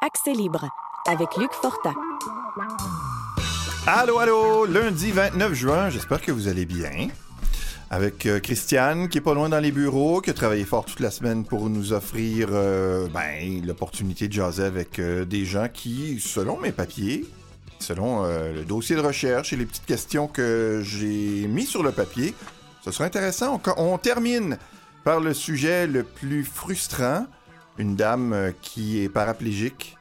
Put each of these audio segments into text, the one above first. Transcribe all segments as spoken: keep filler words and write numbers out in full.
Accès libre avec Luc Fortin. Allô, allô, lundi vingt-neuf juin, j'espère que vous allez bien. Avec euh, Christiane, qui est pas loin dans les bureaux, qui a travaillé fort toute la semaine pour nous offrir euh, ben, l'opportunité de jaser avec euh, des gens qui, selon mes papiers, selon euh, le dossier de recherche et les petites questions que j'ai mis sur le papier, ce sera intéressant. On, on termine par le sujet le plus frustrant. Une dame euh, qui est paraplégique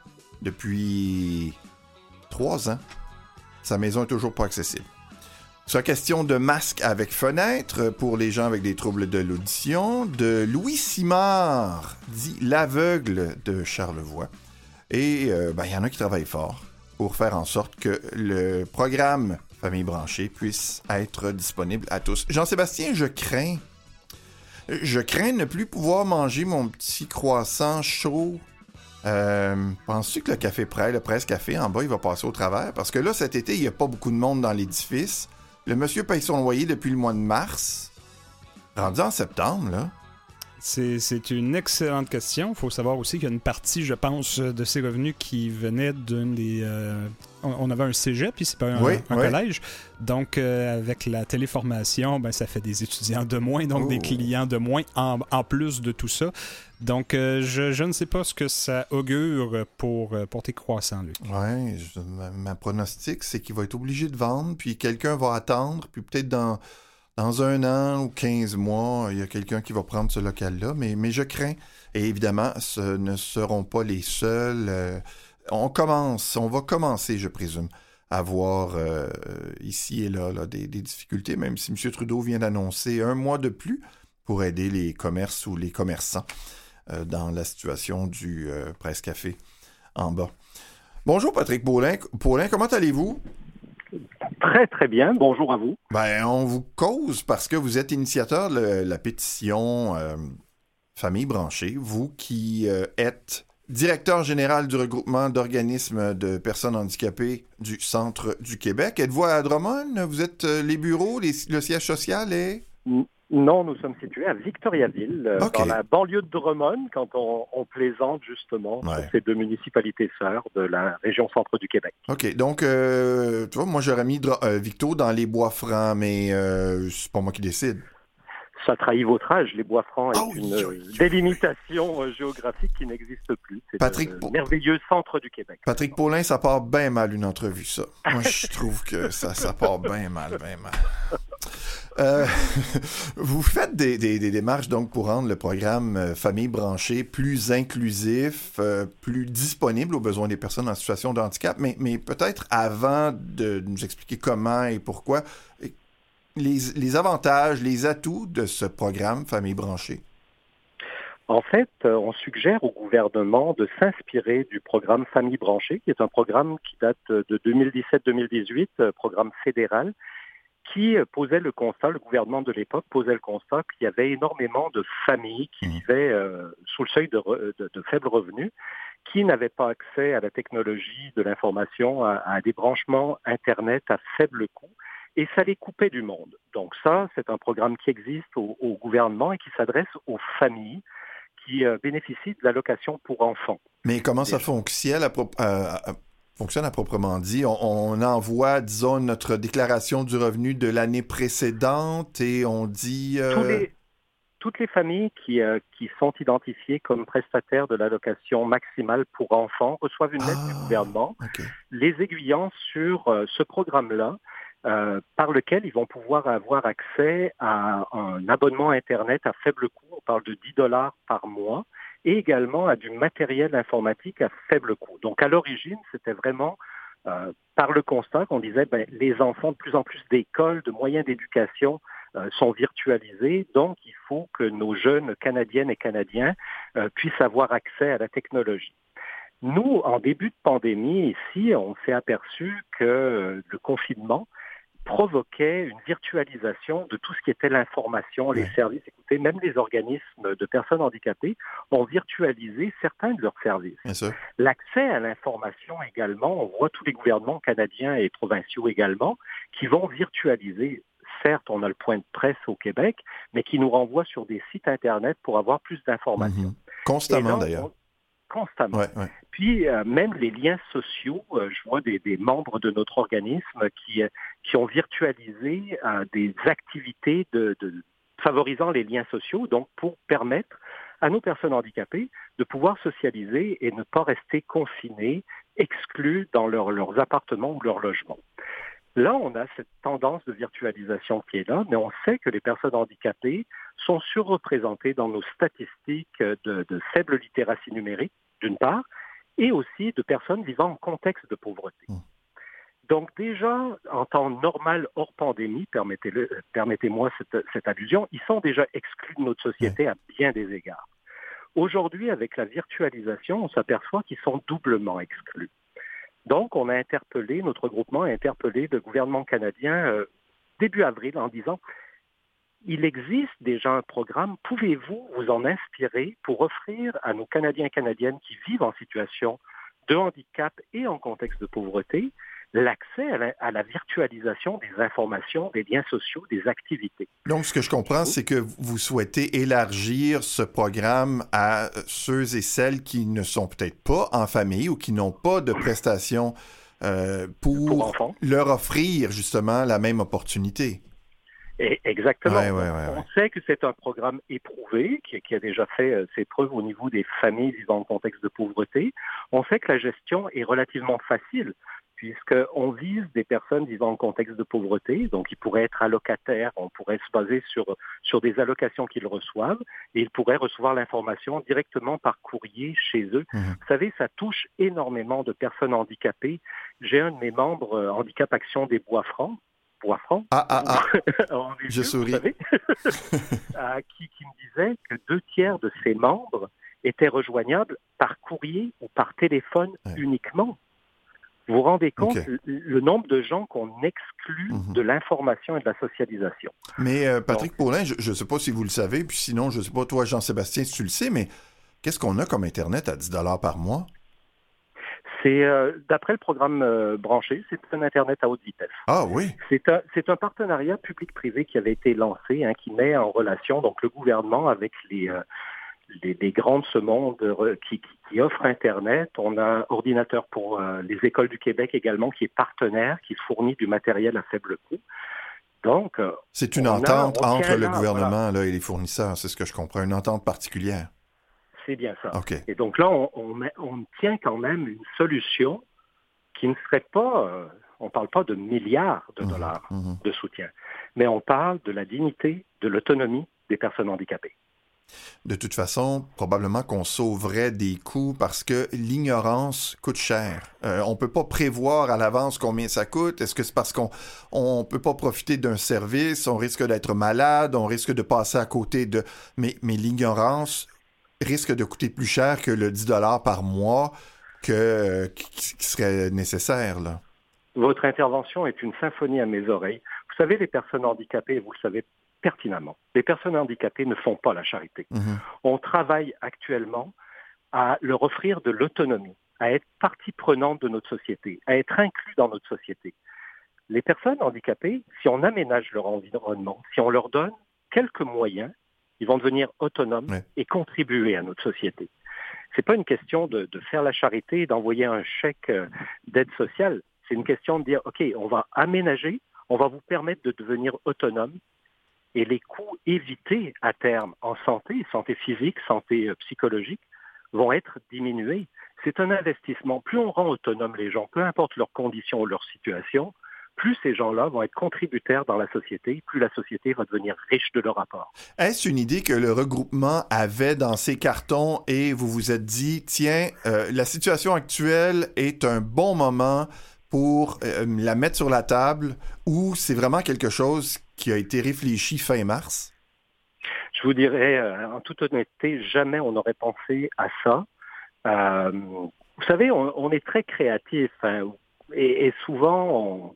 depuis trois ans. Sa maison est toujours pas accessible. C'est question de masque avec fenêtre pour les gens avec des troubles de l'audition, de Louis Simard, dit l'aveugle de Charlevoix. Et euh, ben, il y en a qui travaillent fort pour faire en sorte que le programme Famille branchée puisse être disponible à tous. Jean-Sébastien, je crains, je crains ne plus pouvoir manger mon petit croissant chaud. Euh, penses-tu que le café prêt, le Presse Café en bas, il va passer au travers? Parce que là, cet été, il n'y a pas beaucoup de monde dans l'édifice. Le monsieur paye son loyer depuis le mois de mars. Rendu en septembre, là. C'est, c'est une excellente question. Il faut savoir aussi qu'il y a une partie, je pense, de ces revenus qui venait d'une des... Euh, on, on avait un cégep, puis c'est pas un, oui, un oui. collège. Donc, euh, avec la téléformation, ben, ça fait des étudiants de moins, donc oh. des clients de moins, en, en plus de tout ça. Donc, euh, je, je ne sais pas ce que ça augure pour, pour tes croissants, Luc. Oui, ma, ma pronostic, c'est qu'il va être obligé de vendre, puis quelqu'un va attendre, puis peut-être dans... Dans un an ou quinze mois, il y a quelqu'un qui va prendre ce local-là, mais, mais je crains. Et évidemment, ce ne seront pas les seuls. Euh, on commence, on va commencer, je présume, à voir euh, ici et là, là des, des difficultés, même si M. Trudeau vient d'annoncer un mois de plus pour aider les commerces ou les commerçants euh, dans la situation du euh, Presse Café en bas. Bonjour Patrick Paulin. Paulin, comment allez-vous? Très, très bien. Bonjour à vous. Ben, on vous cause parce que vous êtes initiateur de la pétition euh, Famille branchée. Vous qui euh, êtes directeur général du regroupement d'organismes de personnes handicapées du Centre du Québec. Êtes-vous à Drummond? Vous êtes euh, les bureaux, les, le siège social est... Non, nous sommes situés à Victoriaville, okay. dans la banlieue de Drummond, quand on, on plaisante justement ouais. sur ces deux municipalités sœurs de la région centre du Québec. OK, donc, euh, tu vois, moi j'aurais mis euh, Victo dans les Bois-Francs, mais euh, c'est pas moi qui décide. Ça trahit votre âge. Les Bois-Francs est oh, une yo, yo, délimitation yo. géographique qui n'existe plus. C'est Patrick le po- merveilleux centre du Québec. Patrick Paulin, ça part bien mal une entrevue, ça. Moi, je trouve que ça, ça part bien mal, bien mal. Euh, vous faites des, des, des démarches donc pour rendre le programme euh, Famille branchée plus inclusif, euh, plus disponible aux besoins des personnes en situation de handicap, mais, mais peut-être avant de nous expliquer comment et pourquoi, les, les avantages, les atouts de ce programme Famille branchée. En fait, on suggère au gouvernement de s'inspirer du programme Famille branchée, qui est un programme qui date de deux mille dix-sept deux mille dix-huit, programme fédéral, qui posait le constat, le gouvernement de l'époque posait le constat qu'il y avait énormément de familles qui vivaient euh, sous le seuil de, re, de, de faibles revenus, qui n'avaient pas accès à la technologie de l'information, à, à des branchements Internet à faible coût, et ça les coupait du monde. Donc ça, c'est un programme qui existe au, au gouvernement et qui s'adresse aux familles qui euh, bénéficient de l'allocation pour enfants. Mais comment ça fonctionne à, pro- à, à, fonctionne à proprement dit? On, on envoie, disons, notre déclaration du revenu de l'année précédente et on dit... Euh... Tous les, toutes les familles qui, euh, qui sont identifiées comme prestataires de l'allocation maximale pour enfants reçoivent une lettre ah, du gouvernement, okay. les aiguillant sur euh, ce programme-là, Euh, par lequel ils vont pouvoir avoir accès à un abonnement Internet à faible coût, on parle de dix dollars par mois, et également à du matériel informatique à faible coût. Donc à l'origine, c'était vraiment euh, par le constat qu'on disait ben, les enfants, de plus en plus d'écoles, de moyens d'éducation euh, sont virtualisés, donc il faut que nos jeunes Canadiennes et Canadiens euh, puissent avoir accès à la technologie. Nous, en début de pandémie, ici, on s'est aperçu que euh, le confinement provoquait une virtualisation de tout ce qui était l'information, les services. Écoutez, même les organismes de personnes handicapées ont virtualisé certains de leurs services. L'accès à l'information également, on voit tous les gouvernements canadiens et provinciaux également qui vont virtualiser. Certes, on a le point de presse au Québec, mais qui nous renvoie sur des sites Internet pour avoir plus d'informations. Mmh. Constamment, donc, d'ailleurs. On... constamment. Ouais, ouais. Puis, euh, même les liens sociaux, euh, je vois des, des membres de notre organisme qui, euh, qui ont virtualisé euh, des activités de, de, favorisant les liens sociaux, donc pour permettre à nos personnes handicapées de pouvoir socialiser et ne pas rester confinées, exclues dans leur, leurs appartements ou leur logement. Là, on a cette tendance de virtualisation qui est là, mais on sait que les personnes handicapées sont surreprésentées dans nos statistiques de, de faible littératie numérique, d'une part, et aussi de personnes vivant en contexte de pauvreté. Mmh. Donc déjà, en temps normal, hors pandémie, permettez-le, permettez-moi cette, cette allusion, ils sont déjà exclus de notre société à bien des égards. Aujourd'hui, avec la virtualisation, on s'aperçoit qu'ils sont doublement exclus. Donc, on a interpellé, notre groupement a interpellé le gouvernement canadien euh, début avril en disant « Il existe déjà un programme, pouvez-vous vous en inspirer pour offrir à nos Canadiens et Canadiennes qui vivent en situation de handicap et en contexte de pauvreté l'accès à la, à la virtualisation des informations, des liens sociaux, des activités. » Donc, ce que je comprends, c'est que vous souhaitez élargir ce programme à ceux et celles qui ne sont peut-être pas en famille ou qui n'ont pas de prestations euh, pour, pour enfants. Leur offrir justement la même opportunité. Et exactement. Ouais, ouais, ouais, On ouais. sait que c'est un programme éprouvé qui, qui a déjà fait euh, ses preuves au niveau des familles vivant en contexte de pauvreté. On sait que la gestion est relativement facile, puisqu'on vise des personnes vivant en contexte de pauvreté, donc ils pourraient être allocataires, on pourrait se baser sur, sur des allocations qu'ils reçoivent, et ils pourraient recevoir l'information directement par courrier chez eux. Mmh. Vous savez, ça touche énormément de personnes handicapées. J'ai un de mes membres, euh, Handicap Action des Bois-Francs, Bois-Francs, ah, ah, ah. en je vieux, souris, vous savez, euh, qui, qui me disait que deux tiers de ses membres étaient rejoignables par courrier ou par téléphone ouais. uniquement. Vous vous rendez compte okay. le, le nombre de gens qu'on exclut mm-hmm. de l'information et de la socialisation. Mais euh, Patrick Donc, Paulin, je ne sais pas si vous le savez, puis sinon, je ne sais pas, toi, Jean-Sébastien, si tu le sais, mais qu'est-ce qu'on a comme Internet à dix dollars par mois? C'est, euh, d'après le programme euh, branché, c'est un Internet à haute vitesse. Ah oui? C'est un, c'est un partenariat public-privé qui avait été lancé, hein, qui met en relation donc le gouvernement avec les... Euh, Les, les grands de ce monde qui, qui, qui offrent Internet. On a Ordinateur pour euh, les écoles du Québec également, qui est partenaire, qui fournit du matériel à faible coût. Donc, euh, c'est une entente a, entre le là, gouvernement voilà. là, et les fournisseurs, c'est ce que je comprends, une entente particulière. C'est bien ça. Okay. Et donc là, on, on, on tient quand même une solution qui ne serait pas, euh, on ne parle pas de milliards de dollars mmh, mmh. de soutien, mais on parle de la dignité, de l'autonomie des personnes handicapées. De toute façon, probablement qu'on sauverait des coûts parce que l'ignorance coûte cher. Euh, on ne peut pas prévoir à l'avance combien ça coûte. Est-ce que c'est parce qu'on ne peut pas profiter d'un service? On risque d'être malade, on risque de passer à côté de... Mais, mais l'ignorance risque de coûter plus cher que le dix dollars par mois que, euh, qui, qui serait nécessaire, là. Votre intervention est une symphonie à mes oreilles. Vous savez, les personnes handicapées, vous le savez pertinemment, les personnes handicapées ne font pas la charité. Mmh. On travaille actuellement à leur offrir de l'autonomie, à être partie prenante de notre société, à être inclus dans notre société. Les personnes handicapées, si on aménage leur environnement, si on leur donne quelques moyens, ils vont devenir autonomes ouais. et contribuer à notre société. C'est pas une question de, de faire la charité et d'envoyer un chèque d'aide sociale. C'est une question de dire, OK, on va aménager, on va vous permettre de devenir autonome, et les coûts évités à terme en santé, santé physique, santé psychologique, vont être diminués. C'est un investissement. Plus on rend autonomes les gens, peu importe leurs conditions ou leur situation, plus ces gens-là vont être contributaires dans la société, plus la société va devenir riche de leur apport. Est-ce une idée que le regroupement avait dans ses cartons et vous vous êtes dit, tiens, euh, la situation actuelle est un bon moment pour euh, la mettre sur la table, ou c'est vraiment quelque chose qui a été réfléchi fin mars? Je vous dirais, euh, en toute honnêteté, jamais on n'aurait pensé à ça. Euh, vous savez, on, on est très créatif, hein, et, et souvent,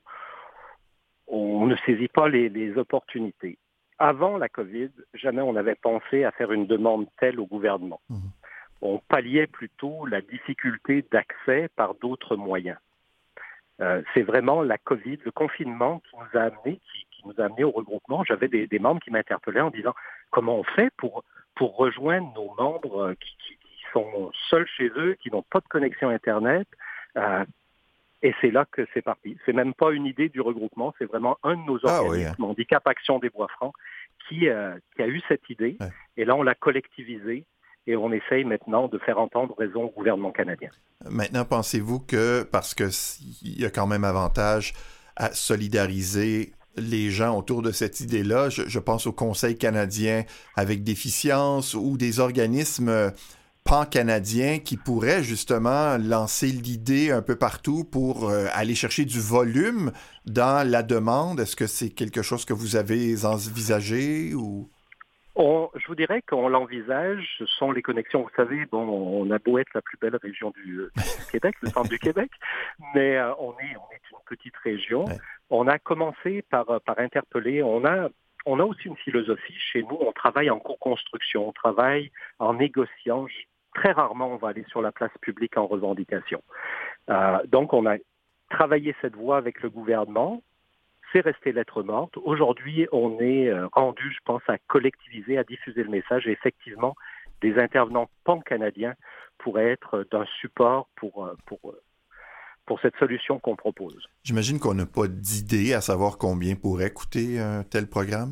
on, on ne saisit pas les, les opportunités. Avant la COVID, jamais on n'avait pensé à faire une demande telle au gouvernement. Mmh. On palliait plutôt la difficulté d'accès par d'autres moyens. Euh, c'est vraiment la COVID, le confinement qui nous a amené, qui, qui nous a amené au regroupement. J'avais des, des membres qui m'interpellaient en disant comment on fait pour, pour rejoindre nos membres qui, qui, qui sont seuls chez eux, qui n'ont pas de connexion Internet. Euh, et c'est là que c'est parti. C'est même pas une idée du regroupement, c'est vraiment un de nos Ah, organismes, oui, hein. Handicap Action des Bois-Francs, qui, euh, qui a eu cette idée. Ouais. Et là, on l'a collectivisée et on essaye maintenant de faire entendre raison au gouvernement canadien. Maintenant, pensez-vous que, parce qu'il y a quand même avantage à solidariser les gens autour de cette idée-là, je, je pense au Conseil canadien avec déficience ou des organismes pan-canadiens qui pourraient justement lancer l'idée un peu partout pour euh, aller chercher du volume dans la demande. Est-ce que c'est quelque chose que vous avez envisagé ou... On, je vous dirais qu'on l'envisage, ce sont les connexions. Vous savez, bon, on a beau être la plus belle région du, du Québec, le centre du Québec, mais euh, on est, on est une petite région. Ouais. On a commencé par, par interpeller. On a, on a aussi une philosophie chez nous. On travaille en co-construction, on travaille en négociant. Très rarement, on va aller sur la place publique en revendication. Euh, donc, on a travaillé cette voie avec le gouvernement. C'est resté lettre morte. Aujourd'hui, on est rendu, je pense, à collectiviser, à diffuser le message. Et effectivement, des intervenants pan-canadiens pourraient être d'un support pour, pour, pour cette solution qu'on propose. J'imagine qu'on n'a pas d'idée à savoir combien pourrait coûter un tel programme?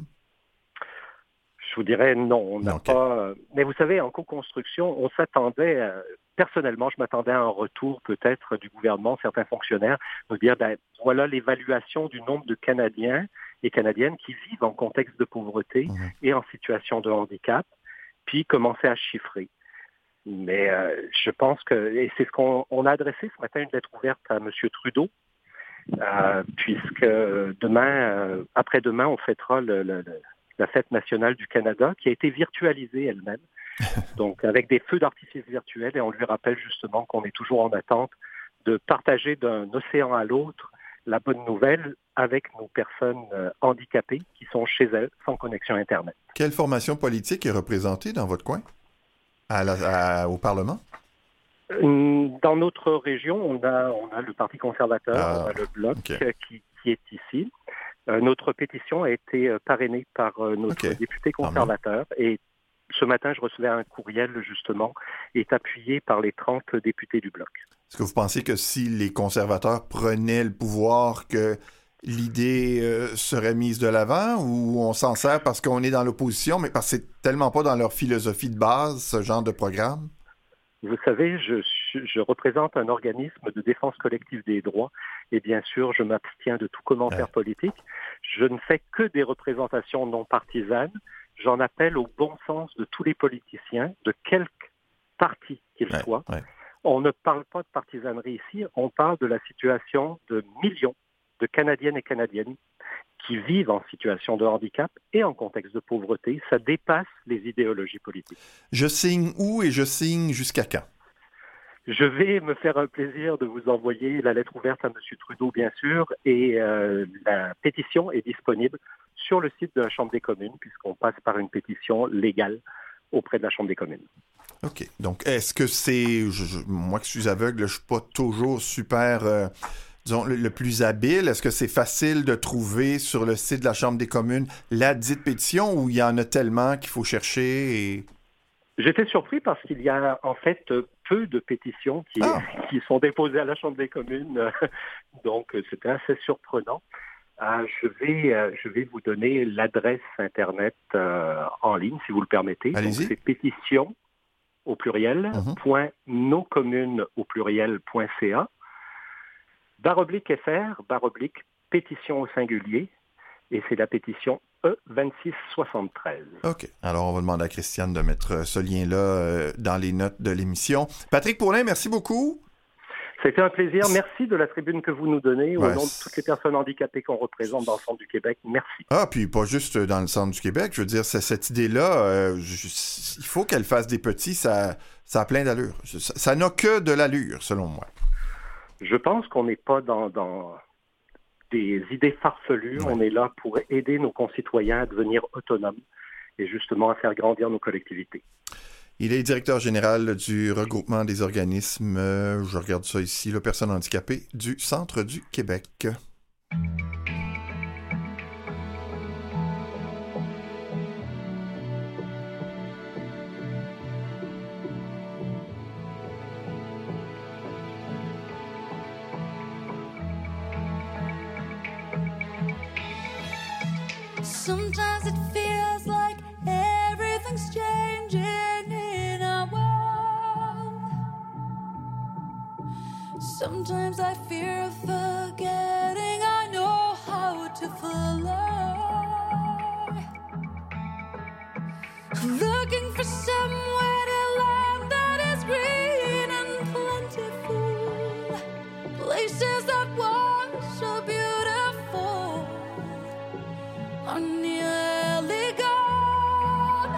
Je vous dirais non, on n'a okay. pas... Mais vous savez, en co-construction, on s'attendait... À... Personnellement, je m'attendais à un retour peut-être du gouvernement, certains fonctionnaires, nous dire, ben, voilà l'évaluation du nombre de Canadiens et Canadiennes qui vivent en contexte de pauvreté mmh. et en situation de handicap, puis commencer à chiffrer. Mais euh, je pense que, et c'est ce qu'on on a adressé ce matin, une lettre ouverte à M. Trudeau, euh, puisque demain, euh, après-demain, on fêtera le, le, le, la fête nationale du Canada, qui a été virtualisée elle-même. Donc, avec des feux d'artifice virtuels, et on lui rappelle justement qu'on est toujours en attente de partager d'un océan à l'autre la bonne nouvelle avec nos personnes euh, handicapées qui sont chez elles sans connexion Internet. Quelle formation politique est représentée dans votre coin, à la, à, au Parlement? Dans notre région, on a, on a le Parti conservateur, ah, on a le Bloc okay. qui, qui est ici. Euh, notre pétition a été parrainée par euh, notre okay. député conservateur ah, et ce matin, je recevais un courriel, justement, est appuyé par les trente députés du Bloc. Est-ce que vous pensez que si les conservateurs prenaient le pouvoir, que l'idée euh, serait mise de l'avant, ou on s'en sert parce qu'on est dans l'opposition, mais parce que c'est tellement pas dans leur philosophie de base, ce genre de programme? Vous savez, je, je représente un organisme de défense collective des droits, et bien sûr, je m'abstiens de tout commentaire ouais. politique. Je ne fais que des représentations non partisanes. J'en appelle au bon sens de tous les politiciens, de quelque parti qu'ils ouais, soient. Ouais. On ne parle pas de partisanerie ici, on parle de la situation de millions de Canadiennes et Canadiennes qui vivent en situation de handicap et en contexte de pauvreté. Ça dépasse les idéologies politiques. Je signe où et je signe jusqu'à quand? Je vais me faire un plaisir de vous envoyer la lettre ouverte à M. Trudeau, bien sûr, et euh, la pétition est disponible sur le site de la Chambre des communes, puisqu'on passe par une pétition légale auprès de la Chambre des communes. OK. Donc, est-ce que c'est... Je, je, moi qui suis aveugle, je ne suis pas toujours super, euh, disons, le, le plus habile. Est-ce que c'est facile de trouver sur le site de la Chambre des communes la dite pétition ou il y en a tellement qu'il faut chercher et... J'étais surpris parce qu'il y a en fait peu de pétitions qui, ah. qui sont déposées à la Chambre des communes. Donc, c'était assez surprenant. Euh, je vais, euh, je vais vous donner l'adresse Internet euh, en ligne, si vous le permettez. Allez-y. Donc, c'est pétition au pluriel, uh-huh. point noscommunes au pluriel, point ca, barre oblique F R, barre oblique pétition au singulier, et c'est la pétition E vingt-six soixante-treize. OK. Alors, on va demander à Christiane de mettre ce lien-là euh, dans les notes de l'émission. Patrick Paulin, merci beaucoup. C'était un plaisir. Merci de la tribune que vous nous donnez. Au ouais, nom de toutes les personnes handicapées qu'on représente dans le centre du Québec, merci. Ah, puis pas juste dans le centre du Québec. Je veux dire, c'est, cette idée-là, euh, je, il faut qu'elle fasse des petits. Ça, ça a plein d'allure. Ça, ça n'a que de l'allure, selon moi. Je pense qu'on n'est pas dans, dans des idées farfelues. Ouais. On est là pour aider nos concitoyens à devenir autonomes et justement à faire grandir nos collectivités. Il est directeur général du regroupement des organismes, euh, je regarde ça ici, le personnes handicapées du Centre du Québec. Sometimes it feels like everything's changing in our world. Sometimes I fear forgetting I know how to fly. Looking for somewhere to land that is green and plentiful. Places that once so beautiful are nearly gone.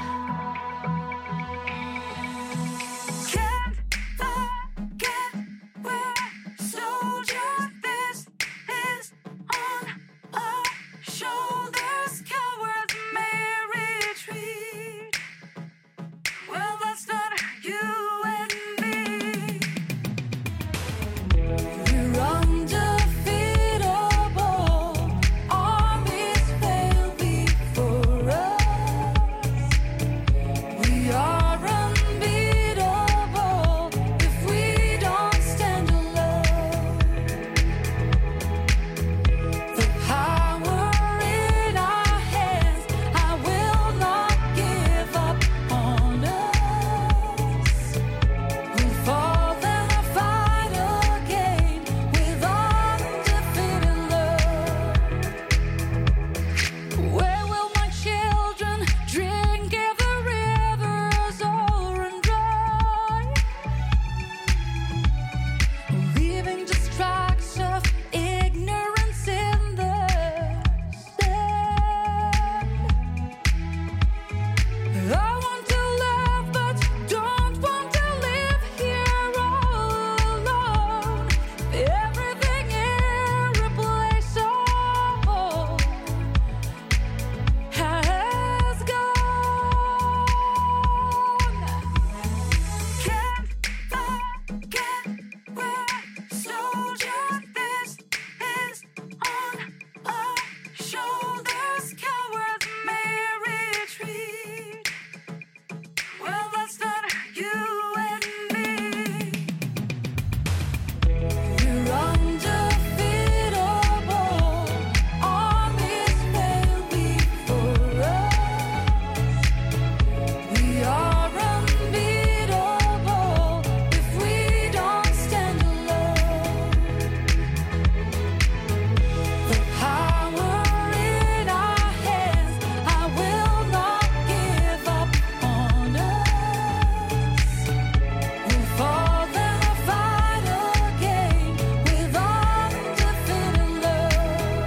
Can't forget we're soldiers. This is on our shoulders. Cowards may retreat. Well, that's not you and me. We're undefeatable. Armies fail before us. We are unbeatable if we don't stand alone. The power in our hands, I will not give up on us. We'll fall and fight again with undefeated love. Where will my children drink if the rivers all run dry? Leaving just tracks of ignorance in the sand. I want to live but don't want to live here all alone. Everything irreplaceable has gone. Can't forget we're soldiers. This is on our shoulders. Cowards may retreat. Well, that's not you and me. We're undefeatable. Armies fail before us. We are unbeatable if we don't stand alone. The power in our hands, I will not give up on us. We'll fall and fight again with undefeated love.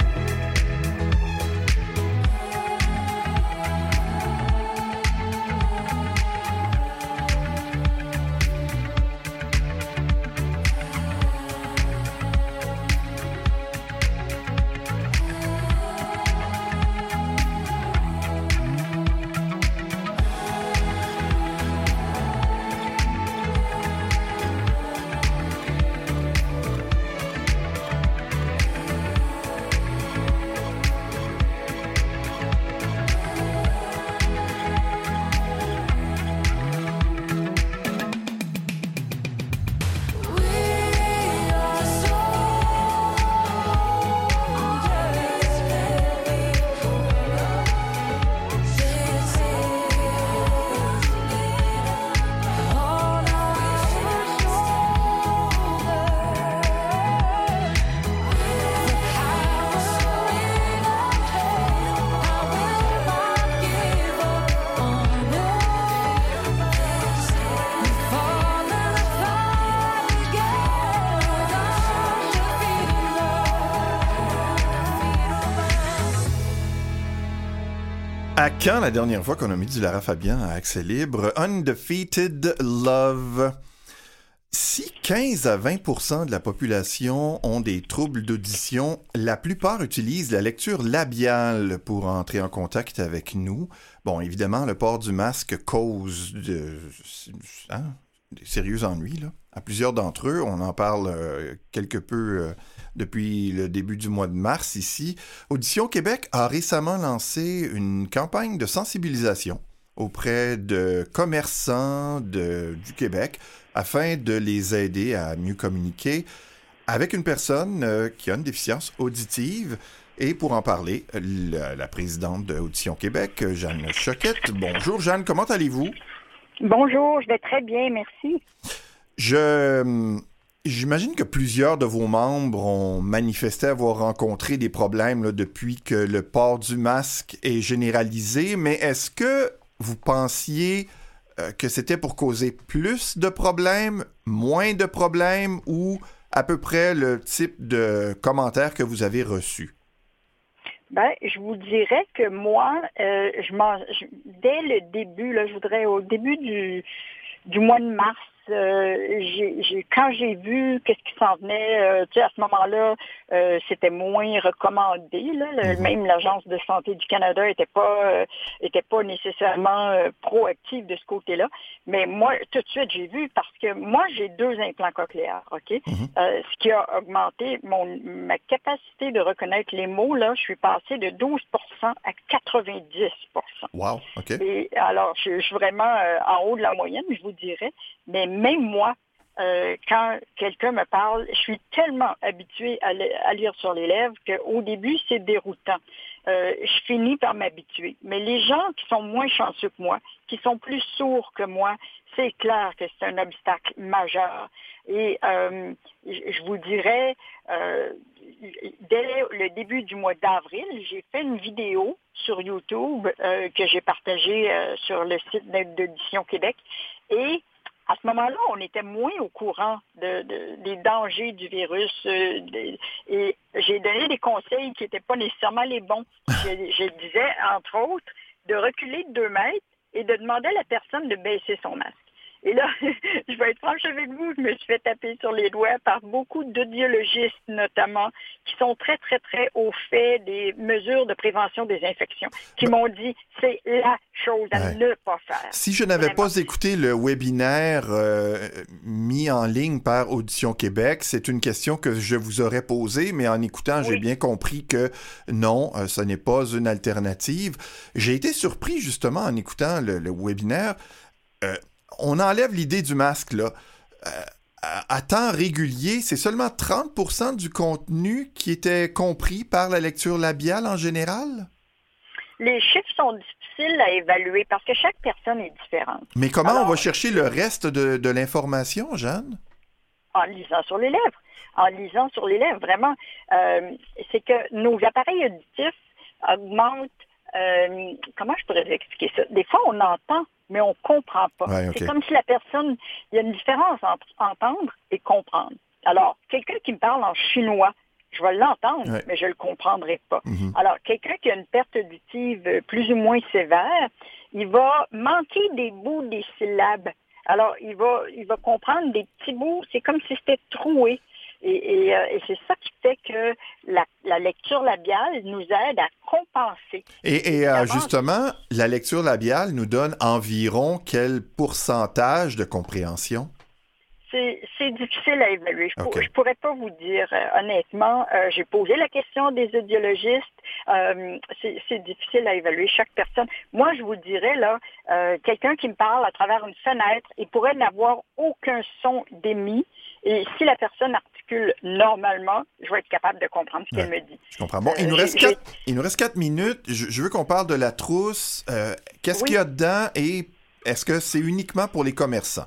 We are soldiers This is on our shoulders. The power in our hands, I will not give up on us. We fall and fight again with undefeated love. À quand la dernière fois qu'on a mis du Lara Fabian à accès libre? Undefeated Love. Si quinze à vingt pour cent de la population ont des troubles d'audition, la plupart utilisent la lecture labiale pour entrer en contact avec nous. Bon, évidemment, le port du masque cause de, hein, des sérieux ennuis, là. À plusieurs d'entre eux, on en parle euh, quelque peu euh, depuis le début du mois de mars ici. Audition Québec a récemment lancé une campagne de sensibilisation auprès de commerçants de, du Québec afin de les aider à mieux communiquer avec une personne euh, qui a une déficience auditive. Et pour en parler, la, la présidente de Audition Québec, Jeanne Choquette. Bonjour Jeanne, comment allez-vous? Bonjour, je vais très bien, merci. Je... J'imagine que plusieurs de vos membres ont manifesté avoir rencontré des problèmes là, depuis que le port du masque est généralisé, mais est-ce que vous pensiez euh, que c'était pour causer plus de problèmes, moins de problèmes ou à peu près le type de commentaires que vous avez reçus? Ben, je vous dirais que moi, euh, je m'en, je, dès le début, là, je voudrais au début du, du mois de mars, Euh, j'ai, j'ai, quand j'ai vu qu'est-ce qui s'en venait, euh, tu sais, à ce moment-là, euh, c'était moins recommandé. Là, le, mm-hmm. Même l'Agence de santé du Canada était pas, euh, était pas nécessairement euh, proactive de ce côté-là. Mais moi, tout de suite, j'ai vu parce que moi, j'ai deux implants cochléaires, ok. Mm-hmm. Euh, ce qui a augmenté mon ma capacité de reconnaître les mots. Là, je suis passée de douze pour cent à quatre-vingt-dix pour cent. Wow, ok. Et alors, je, je suis vraiment euh, en haut de la moyenne, je vous dirais. Mais même moi, euh, quand quelqu'un me parle, je suis tellement habituée à, le, à lire sur les lèvres qu'au début, c'est déroutant. Euh, je finis par m'habituer. Mais les gens qui sont moins chanceux que moi, qui sont plus sourds que moi, c'est clair que c'est un obstacle majeur. Et euh, je vous dirais, euh, dès le début du mois d'avril, j'ai fait une vidéo sur YouTube euh, que j'ai partagée euh, sur le site d'Audition Québec. Et à ce moment-là, on était moins au courant de, de, des dangers du virus euh, de, et j'ai donné des conseils qui n'étaient pas nécessairement les bons. Je, je disais, entre autres, de reculer de deux mètres et de demander à la personne de baisser son masque. Et là, je vais être franche avec vous, je me suis fait taper sur les doigts par beaucoup d'audiologistes notamment, qui sont très, très, très au fait des mesures de prévention des infections, qui m'ont dit, c'est la chose à ouais. ne pas faire. Si je n'avais Vraiment. pas écouté le webinaire euh, mis en ligne par Audition Québec, c'est une question que je vous aurais posée, mais en écoutant, oui. j'ai bien compris que non, euh, ce n'est pas une alternative. J'ai été surpris justement en écoutant le, le webinaire. Euh, On enlève l'idée du masque, là. Euh, à, à temps régulier, c'est seulement trente pour cent du contenu qui était compris par la lecture labiale en général? Les chiffres sont difficiles à évaluer parce que chaque personne est différente. Mais comment Alors, on va chercher le reste de, de l'information, Jeanne? En lisant sur les lèvres. En lisant sur les lèvres, vraiment. Euh, c'est que nos appareils auditifs augmentent. Euh, comment je pourrais vous expliquer ça? Des fois, on entend, mais on ne comprend pas. Ouais, okay. C'est comme si la personne, il y a une différence entre entendre et comprendre. Alors, quelqu'un qui me parle en chinois, je vais l'entendre, ouais. mais je ne le comprendrai pas. Mm-hmm. Alors, quelqu'un qui a une perte auditive plus ou moins sévère, il va manquer des bouts des syllabes. Alors, il va, il va comprendre des petits bouts, c'est comme si c'était troué. Et, et, euh, et c'est ça qui fait que la, la lecture labiale nous aide à compenser. Et, et euh, justement, la lecture labiale nous donne environ quel pourcentage de compréhension? C'est, c'est difficile à évaluer. Je okay. ne pourrais pas vous dire euh, honnêtement. Euh, j'ai posé la question des audiologistes. Euh, c'est, c'est difficile à évaluer chaque personne. Moi, je vous dirais, là, euh, quelqu'un qui me parle à travers une fenêtre, il pourrait n'avoir aucun son d'émis. Et si la personne articule normalement, je vais être capable de comprendre ce ouais, qu'elle me dit. Je comprends. Bon, il nous, euh, reste quatre, il nous reste quatre minutes. Je, je veux qu'on parle de la trousse. Euh, qu'est-ce oui. qu'il y a dedans et est-ce que c'est uniquement pour les commerçants?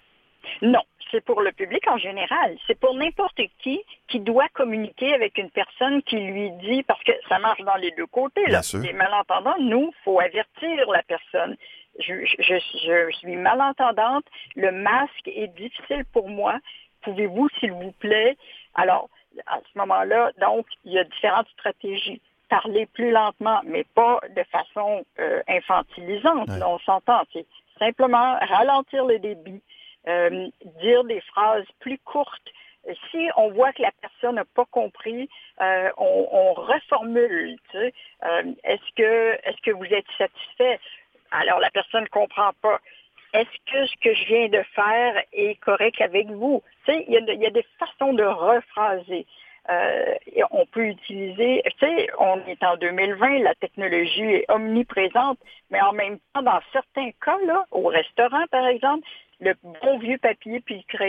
Non, c'est pour le public en général. C'est pour n'importe qui qui doit communiquer avec une personne qui lui dit, parce que ça marche dans les deux côtés, là. Les malentendants, nous, il faut avertir la personne. Je, je, je, je suis malentendante. Le masque est difficile pour moi. Pouvez-vous, s'il vous plaît, alors, à ce moment-là, donc, il y a différentes stratégies. Parler plus lentement, mais pas de façon euh, infantilisante. Ouais. Là, on s'entend. C'est simplement ralentir le débit, euh, dire des phrases plus courtes. Si on voit que la personne n'a pas compris, euh, on, on reformule. Tu sais, euh, est-ce que, est-ce que vous êtes satisfait? Alors, la personne ne comprend pas. Est-ce que ce que je viens de faire est correct avec vous? Tu sais, il y a, de, il y a des façons de rephraser. Euh, et on peut utiliser, tu sais, on est en deux mille vingt, la technologie est omniprésente, mais en même temps, dans certains cas, là, au restaurant, par exemple, le bon vieux papier puis le crayon,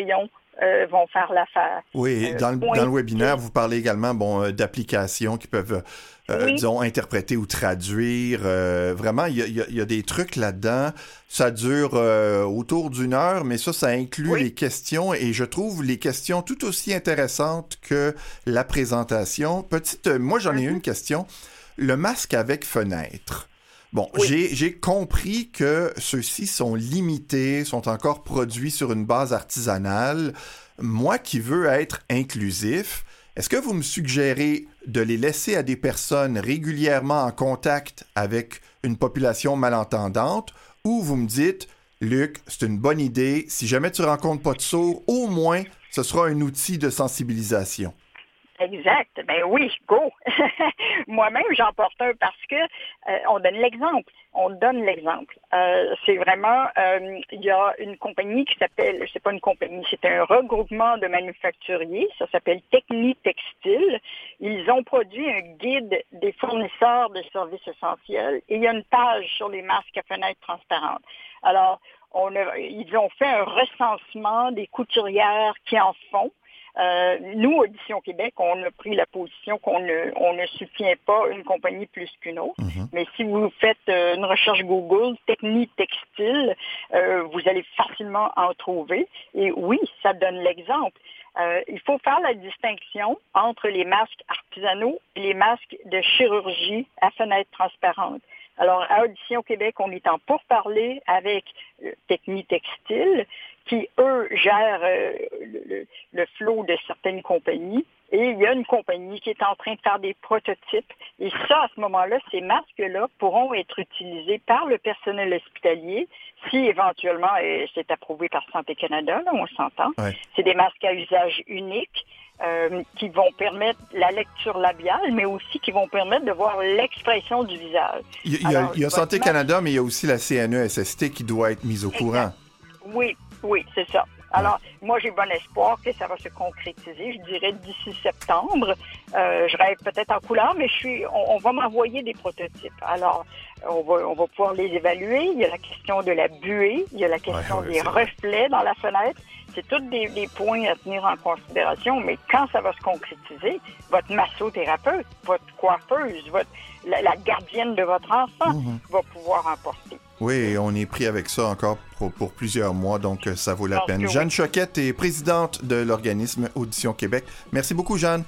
euh, vont faire l'affaire. Oui, Euh, dans, le, point- dans le webinaire, vous parlez également bon, euh, d'applications qui peuvent, euh, Oui. disons, interpréter ou traduire. Euh, vraiment, il y a, il y a- il y a des trucs là-dedans. Ça dure euh, autour d'une heure, mais ça, ça inclut Oui. les questions et je trouve les questions tout aussi intéressantes que la présentation. Petite, euh, moi, j'en ai Mhm. une question. Le masque avec fenêtre. Bon, Oui. j'ai, j'ai compris que ceux-ci sont limités, sont encore produits sur une base artisanale. Moi qui veux être inclusif, est-ce que vous me suggérez de les laisser à des personnes régulièrement en contact avec une population malentendante ou vous me dites, Luc, c'est une bonne idée, si jamais tu rencontres pas de sourds, au moins ce sera un outil de sensibilisation? Exact. Ben oui, go. Moi-même, j'en porte un parce que euh, on donne l'exemple. On donne l'exemple. Euh, c'est vraiment, euh, il y a une compagnie qui s'appelle, c'est pas une compagnie, c'est un regroupement de manufacturiers. Ça s'appelle Techni Textile. Ils ont produit un guide des fournisseurs de services essentiels et il y a une page sur les masques à fenêtres transparentes. Alors, on a, ils ont fait un recensement des couturières qui en font. Euh, nous, Audition Québec, on a pris la position qu'on ne, on ne soutient pas une compagnie plus qu'une autre. Mm-hmm. Mais si vous faites euh, une recherche Google, Techni Textile, euh, vous allez facilement en trouver. Et oui, ça donne l'exemple. Euh, il faut faire la distinction entre les masques artisanaux et les masques de chirurgie à fenêtre transparente. Alors, à Audition Québec, on est en pourparlers avec euh, Techni Textile, qui, eux, gèrent euh, le, le, le flot de certaines compagnies. Et il y a une compagnie qui est en train de faire des prototypes. Et ça, à ce moment-là, ces masques-là pourront être utilisés par le personnel hospitalier si éventuellement euh, c'est approuvé par Santé Canada, là, on s'entend. Ouais. C'est des masques à usage unique. Euh, qui vont permettre la lecture labiale, mais aussi qui vont permettre de voir l'expression du visage. Il y a, il y a- Alors, il y a votre Santé masque- Canada, mais il y a aussi la C N E S S T qui doit être mise au courant. Oui, oui, c'est ça. Alors, moi, j'ai bon espoir que ça va se concrétiser, je dirais d'ici septembre. Euh, je rêve peut-être en couleur, mais je suis, on, on va m'envoyer des prototypes. Alors, on va, on va pouvoir les évaluer. Il y a la question de la buée, il y a la question Ouais, ouais, des c'est vrai. reflets dans la fenêtre. C'est tous des, des points à tenir en considération, mais quand ça va se concrétiser, votre massothérapeute, votre coiffeuse, votre, la, la gardienne de votre enfant Mhm. va pouvoir en porter. Oui, et on est pris avec ça encore pour, pour plusieurs mois, donc euh, ça vaut la Je pense peine. que oui. Jeanne Choquette est présidente de l'organisme Audition Québec. Merci beaucoup, Jeanne.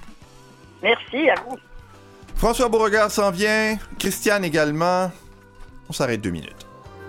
Merci à vous. François Beauregard s'en vient, Christiane également. On s'arrête deux minutes.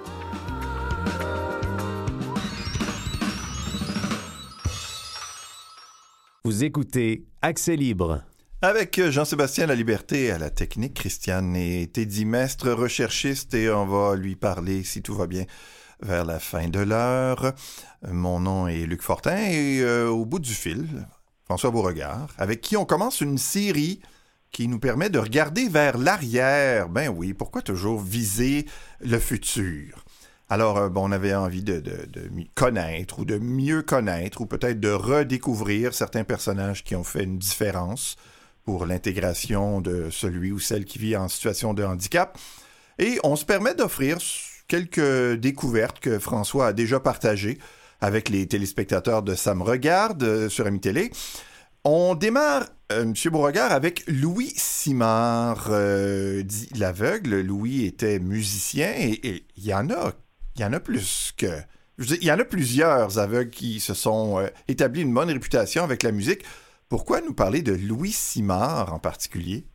Vous écoutez Accès libre. Avec Jean-Sébastien Laliberté à la technique, Christiane est Teddy Mestre, recherchiste, et on va lui parler, si tout va bien, vers la fin de l'heure. Mon nom est Luc Fortin, et euh, au bout du fil, François Beauregard, avec qui on commence une série qui nous permet de regarder vers l'arrière. Ben oui, pourquoi toujours viser le futur? Alors, euh, bon, on avait envie de, de, de connaître ou de mieux connaître ou peut-être de redécouvrir certains personnages qui ont fait une différence pour l'intégration de celui ou celle qui vit en situation de handicap. Et on se permet d'offrir quelques découvertes que François a déjà partagées avec les téléspectateurs de Ça me regarde euh, sur M Télé. On démarre, euh, M. Beauregard, avec Louis Simard, euh, dit l'aveugle. Louis était musicien et il y en a, il y en a plus que... Je veux dire, il y en a plusieurs aveugles qui se sont euh, établis une bonne réputation avec la musique. Pourquoi nous parler de Louis Simard en particulier?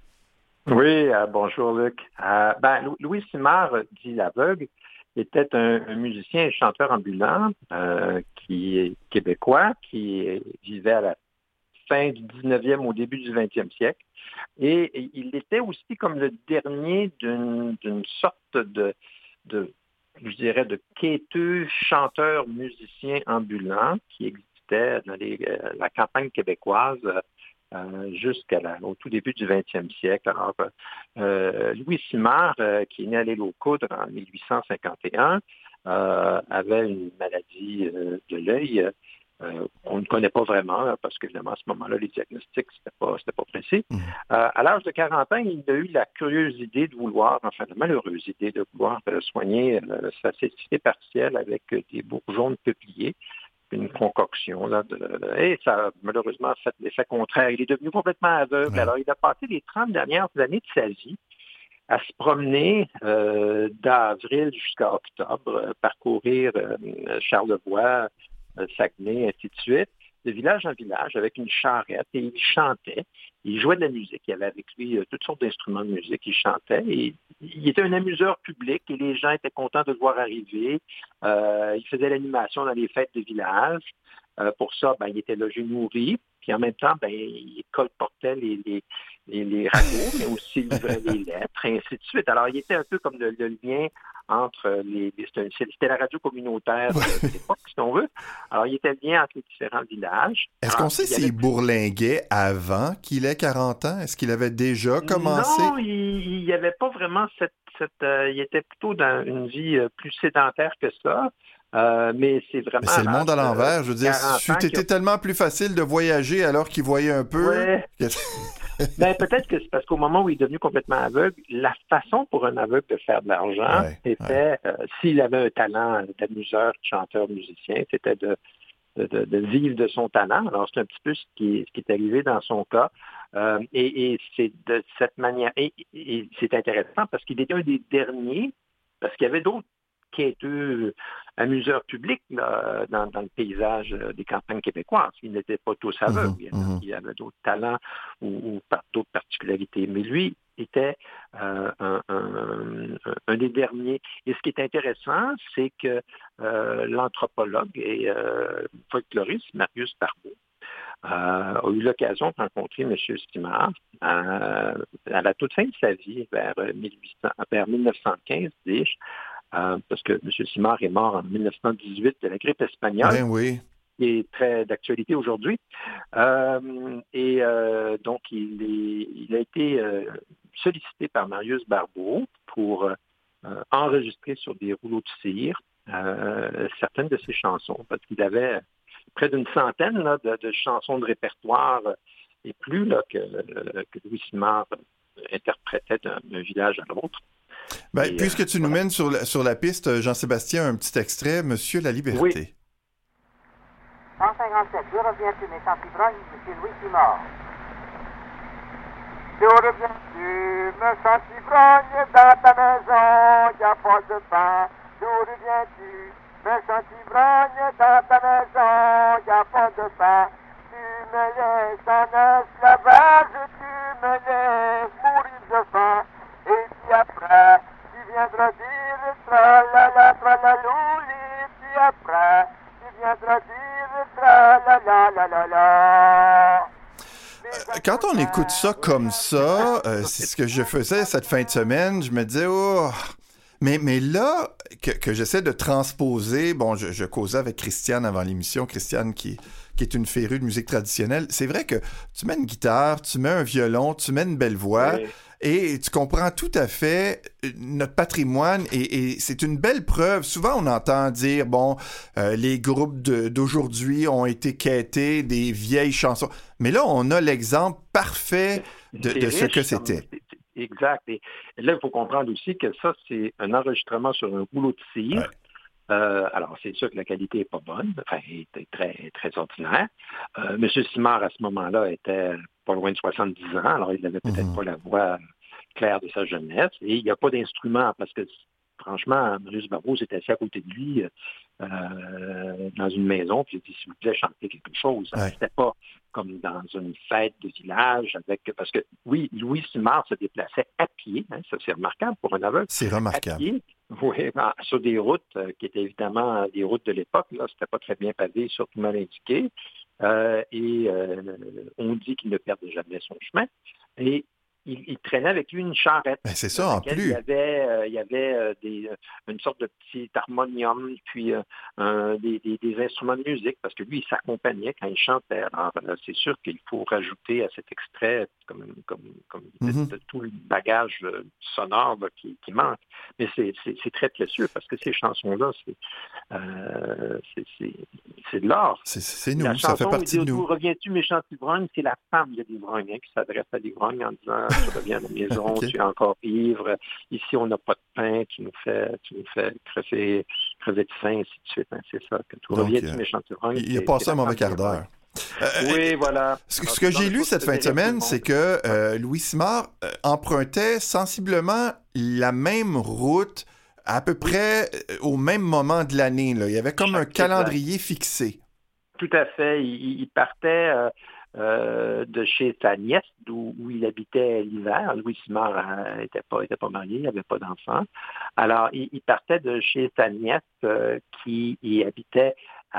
Oui, euh, bonjour Luc. Euh, ben, Lou- Louis Simard, dit l'aveugle, était un, un musicien et chanteur ambulant euh, qui est québécois, qui vivait à la fin du dix-neuvième, au début du vingtième siècle. Et, et il était aussi comme le dernier d'une, d'une sorte de, de, je dirais, de quêteux chanteur musicien ambulant qui existait dans les, euh, la campagne québécoise euh, jusqu'à la, au tout début du vingtième siècle. Alors, euh, Louis Simard, euh, qui est né à l'île aux Coudres en mille huit cent cinquante et un, euh, avait une maladie euh, de l'œil euh, qu'on ne connaît pas vraiment, là, parce qu'évidemment, à ce moment-là, les diagnostics, c'était pas, c'était pas précis. Mmh. Euh, à l'âge de quarante ans, il a eu la curieuse idée de vouloir, enfin la malheureuse idée de vouloir euh, soigner euh, sa cécité partielle avec des bourgeons de peuplier. une concoction. Là, de, de- et ça a malheureusement fait l'effet contraire. Il est devenu complètement aveugle. Ouais. Alors, il a passé les trente dernières années de sa vie à se promener euh, d'avril jusqu'à octobre, euh, parcourir euh, Charlevoix, euh, Saguenay, ainsi de suite, de village en village avec une charrette, et il chantait. Il jouait de la musique. Il avait avec lui euh, toutes sortes d'instruments de musique. Il chantait. Et il était un amuseur public et les gens étaient contents de le voir arriver. Euh, il faisait l'animation dans les fêtes de village. Euh, pour ça, ben, il était logé nourri. Puis en même temps, ben, il colportait les, les, les, les ragots, mais aussi il livrait les lettres, et ainsi de suite. Alors, il était un peu comme le, le lien entre les... les- C'était c'était la radio communautaire de l'époque, si on veut. Alors, il était le lien entre les différents villages. Est-ce Alors, qu'on sait il y avait- s'il bourlinguait avant qu'il ait quarante ans? Est-ce qu'il avait déjà commencé? Non, il n'y avait pas vraiment cette... cette euh, il était plutôt dans une vie euh, plus sédentaire que ça. Euh, mais c'est vraiment... Mais c'est le monde à euh, l'envers. Je veux dire, quarante ans c'eût été qu'il a- tellement plus facile de voyager alors qu'il voyait un peu. Ouais. Ben, peut-être que c'est parce qu'au moment où il est devenu complètement aveugle, la façon pour un aveugle de faire de l'argent Ouais, était, euh, s'il avait un talent d'amuseur, de chanteur, musicien, c'était de, de, de- de vivre de son talent. Alors, c'est un petit peu ce qui, ce qui est arrivé dans son cas. Euh, et, et c'est de cette manière... Et, et c'est intéressant parce qu'il était un des derniers, parce qu'il y avait d'autres quêteux amuseurs publics là, dans, dans le paysage euh, des campagnes québécoises. Ils n'étaient pas tous aveugles. Il y en a mhm. qui avaient d'autres talents ou, ou par d'autres particularités. Mais lui était euh, un, un- un- un des derniers. Et ce qui est intéressant, c'est que euh, l'anthropologue et euh, folkloriste Marius Barbeau euh, a eu l'occasion de rencontrer M. Simard euh, à la toute fin de sa vie, vers, mille huit cents, vers mille neuf cent quinze, dis-je, euh, parce que M. Simard est mort en mille neuf cent dix-huit de la grippe espagnole, Ben oui. qui est très d'actualité aujourd'hui. Euh, et euh, donc, il, est- il a été euh, sollicité par Marius Barbeau pour euh, enregistrer sur des rouleaux de cire euh, certaines de ses chansons, parce qu'il avait près d'une centaine là, de, de chansons de répertoire euh, et plus là, que, euh, que Louis Simard euh, interprétait d'un d'un village à l'autre. Ben, Et, puisque euh, tu nous voilà. mènes sur la, sur la piste, Jean-Sébastien, un petit extrait, Monsieur la Liberté. Oui. cent cinquante-sept, je reviens tu mes champivrogne, monsieur Louis Simard. Je reviens tu me champivrogne, dans ta maison, y a pas de pain. Je reviens tu me champivrogne, dans ta maison, y a pas de pain. Tu me laisses en esclavage, tu me laisses mourir de faim. Et puis après, tu viendras dire tra-la-la, tra-la-louli, puis après, tu viendras dire tra-la-la-la-la-la. Quand on écoute ça comme ça, euh, c'est ce que je faisais cette fin de semaine, je me disais, oh... Mais, mais là, que, que j'essaie de transposer, bon, je, je causais avec Christiane avant l'émission, Christiane qui, qui est une férue de musique traditionnelle, c'est vrai que tu mets une guitare, tu mets un violon, tu mets une belle voix, Oui. et tu comprends tout à fait notre patrimoine, et, et c'est une belle preuve. Souvent, on entend dire, bon, euh, les groupes de- d'aujourd'hui ont été quêtés des vieilles chansons, mais là, on a l'exemple parfait de, C'est de ce riche que comme- c'était. c'est- c'est- Exact. Et, et là, il faut comprendre aussi que ça, c'est un enregistrement sur un rouleau de cire. Ouais. Euh, alors, c'est sûr que la qualité n'est pas bonne, enfin, elle était très, très ordinaire. Euh, M. Simard, à ce moment-là, était pas loin de soixante-dix ans, alors il n'avait peut-être Mhm. pas la voix claire de sa jeunesse. Et il n'y a pas d'instrument, parce que, franchement, Marius Barbeau s'était assis à côté de lui euh, dans une maison, puis il a dit, si vous voulez chanter quelque chose, Ouais. c'était pas comme dans une fête de village, avec parce que, oui, Louis Simard se déplaçait à pied, hein, ça c'est remarquable pour un aveugle, C'est à remarquable. pied, oui, ben, sur des routes euh, qui étaient évidemment des routes de l'époque, là, c'était pas très bien pavé, surtout mal indiqué, euh, et euh, on dit qu'il ne perdait jamais son chemin, et il, il traînait avec lui une charrette. Ben, c'est ça, dans en laquelle plus. Il y avait, euh, il y avait euh, des, une sorte de petit harmonium, puis euh, un- des, des- des instruments de musique, parce que lui, il s'accompagnait quand il chantait. Alors, euh, c'est sûr qu'il faut rajouter à cet extrait comme, comme, comme de- Mhm. de tout le bagage euh, sonore là, qui, qui manque. Mais c'est, c'est, c'est très précieux, parce que ces chansons-là, c'est, euh, c'est, c'est, c'est de l'art. C'est- C'est nous, La ça fait chanson, partie il de dit, nous. D'où reviens-tu, méchant ivrogne? C'est la femme de l'ivrogne hein, qui s'adresse à l'ivrogne en disant tu reviens à la maison, Ok. tu es encore ivre. Ici, on n'a pas de pain, tu nous fais, tu nous fais crever crevette faim, et ainsi de suite. Hein, c'est ça. Quand tu Donc, reviens euh, du méchant ivrogne, Il, il a c'est- passé c'est un la mauvais fin quart du d'heure. ivrogne. Euh, Oui, voilà. Ce, que- ce que j'ai lu cette fin de semaine, c'est que euh, Louis Simard euh, empruntait sensiblement la même route à peu près euh, au même moment de l'année. Là. Il y avait comme un Chaque calendrier fixé. Tout à fait. Il, il partait euh, euh, de chez sa nièce, d'où où il habitait l'hiver. Louis Simard n'était pas, était pas marié, il n'avait pas d'enfant. Alors, il, il partait de chez sa nièce euh, qui y habitait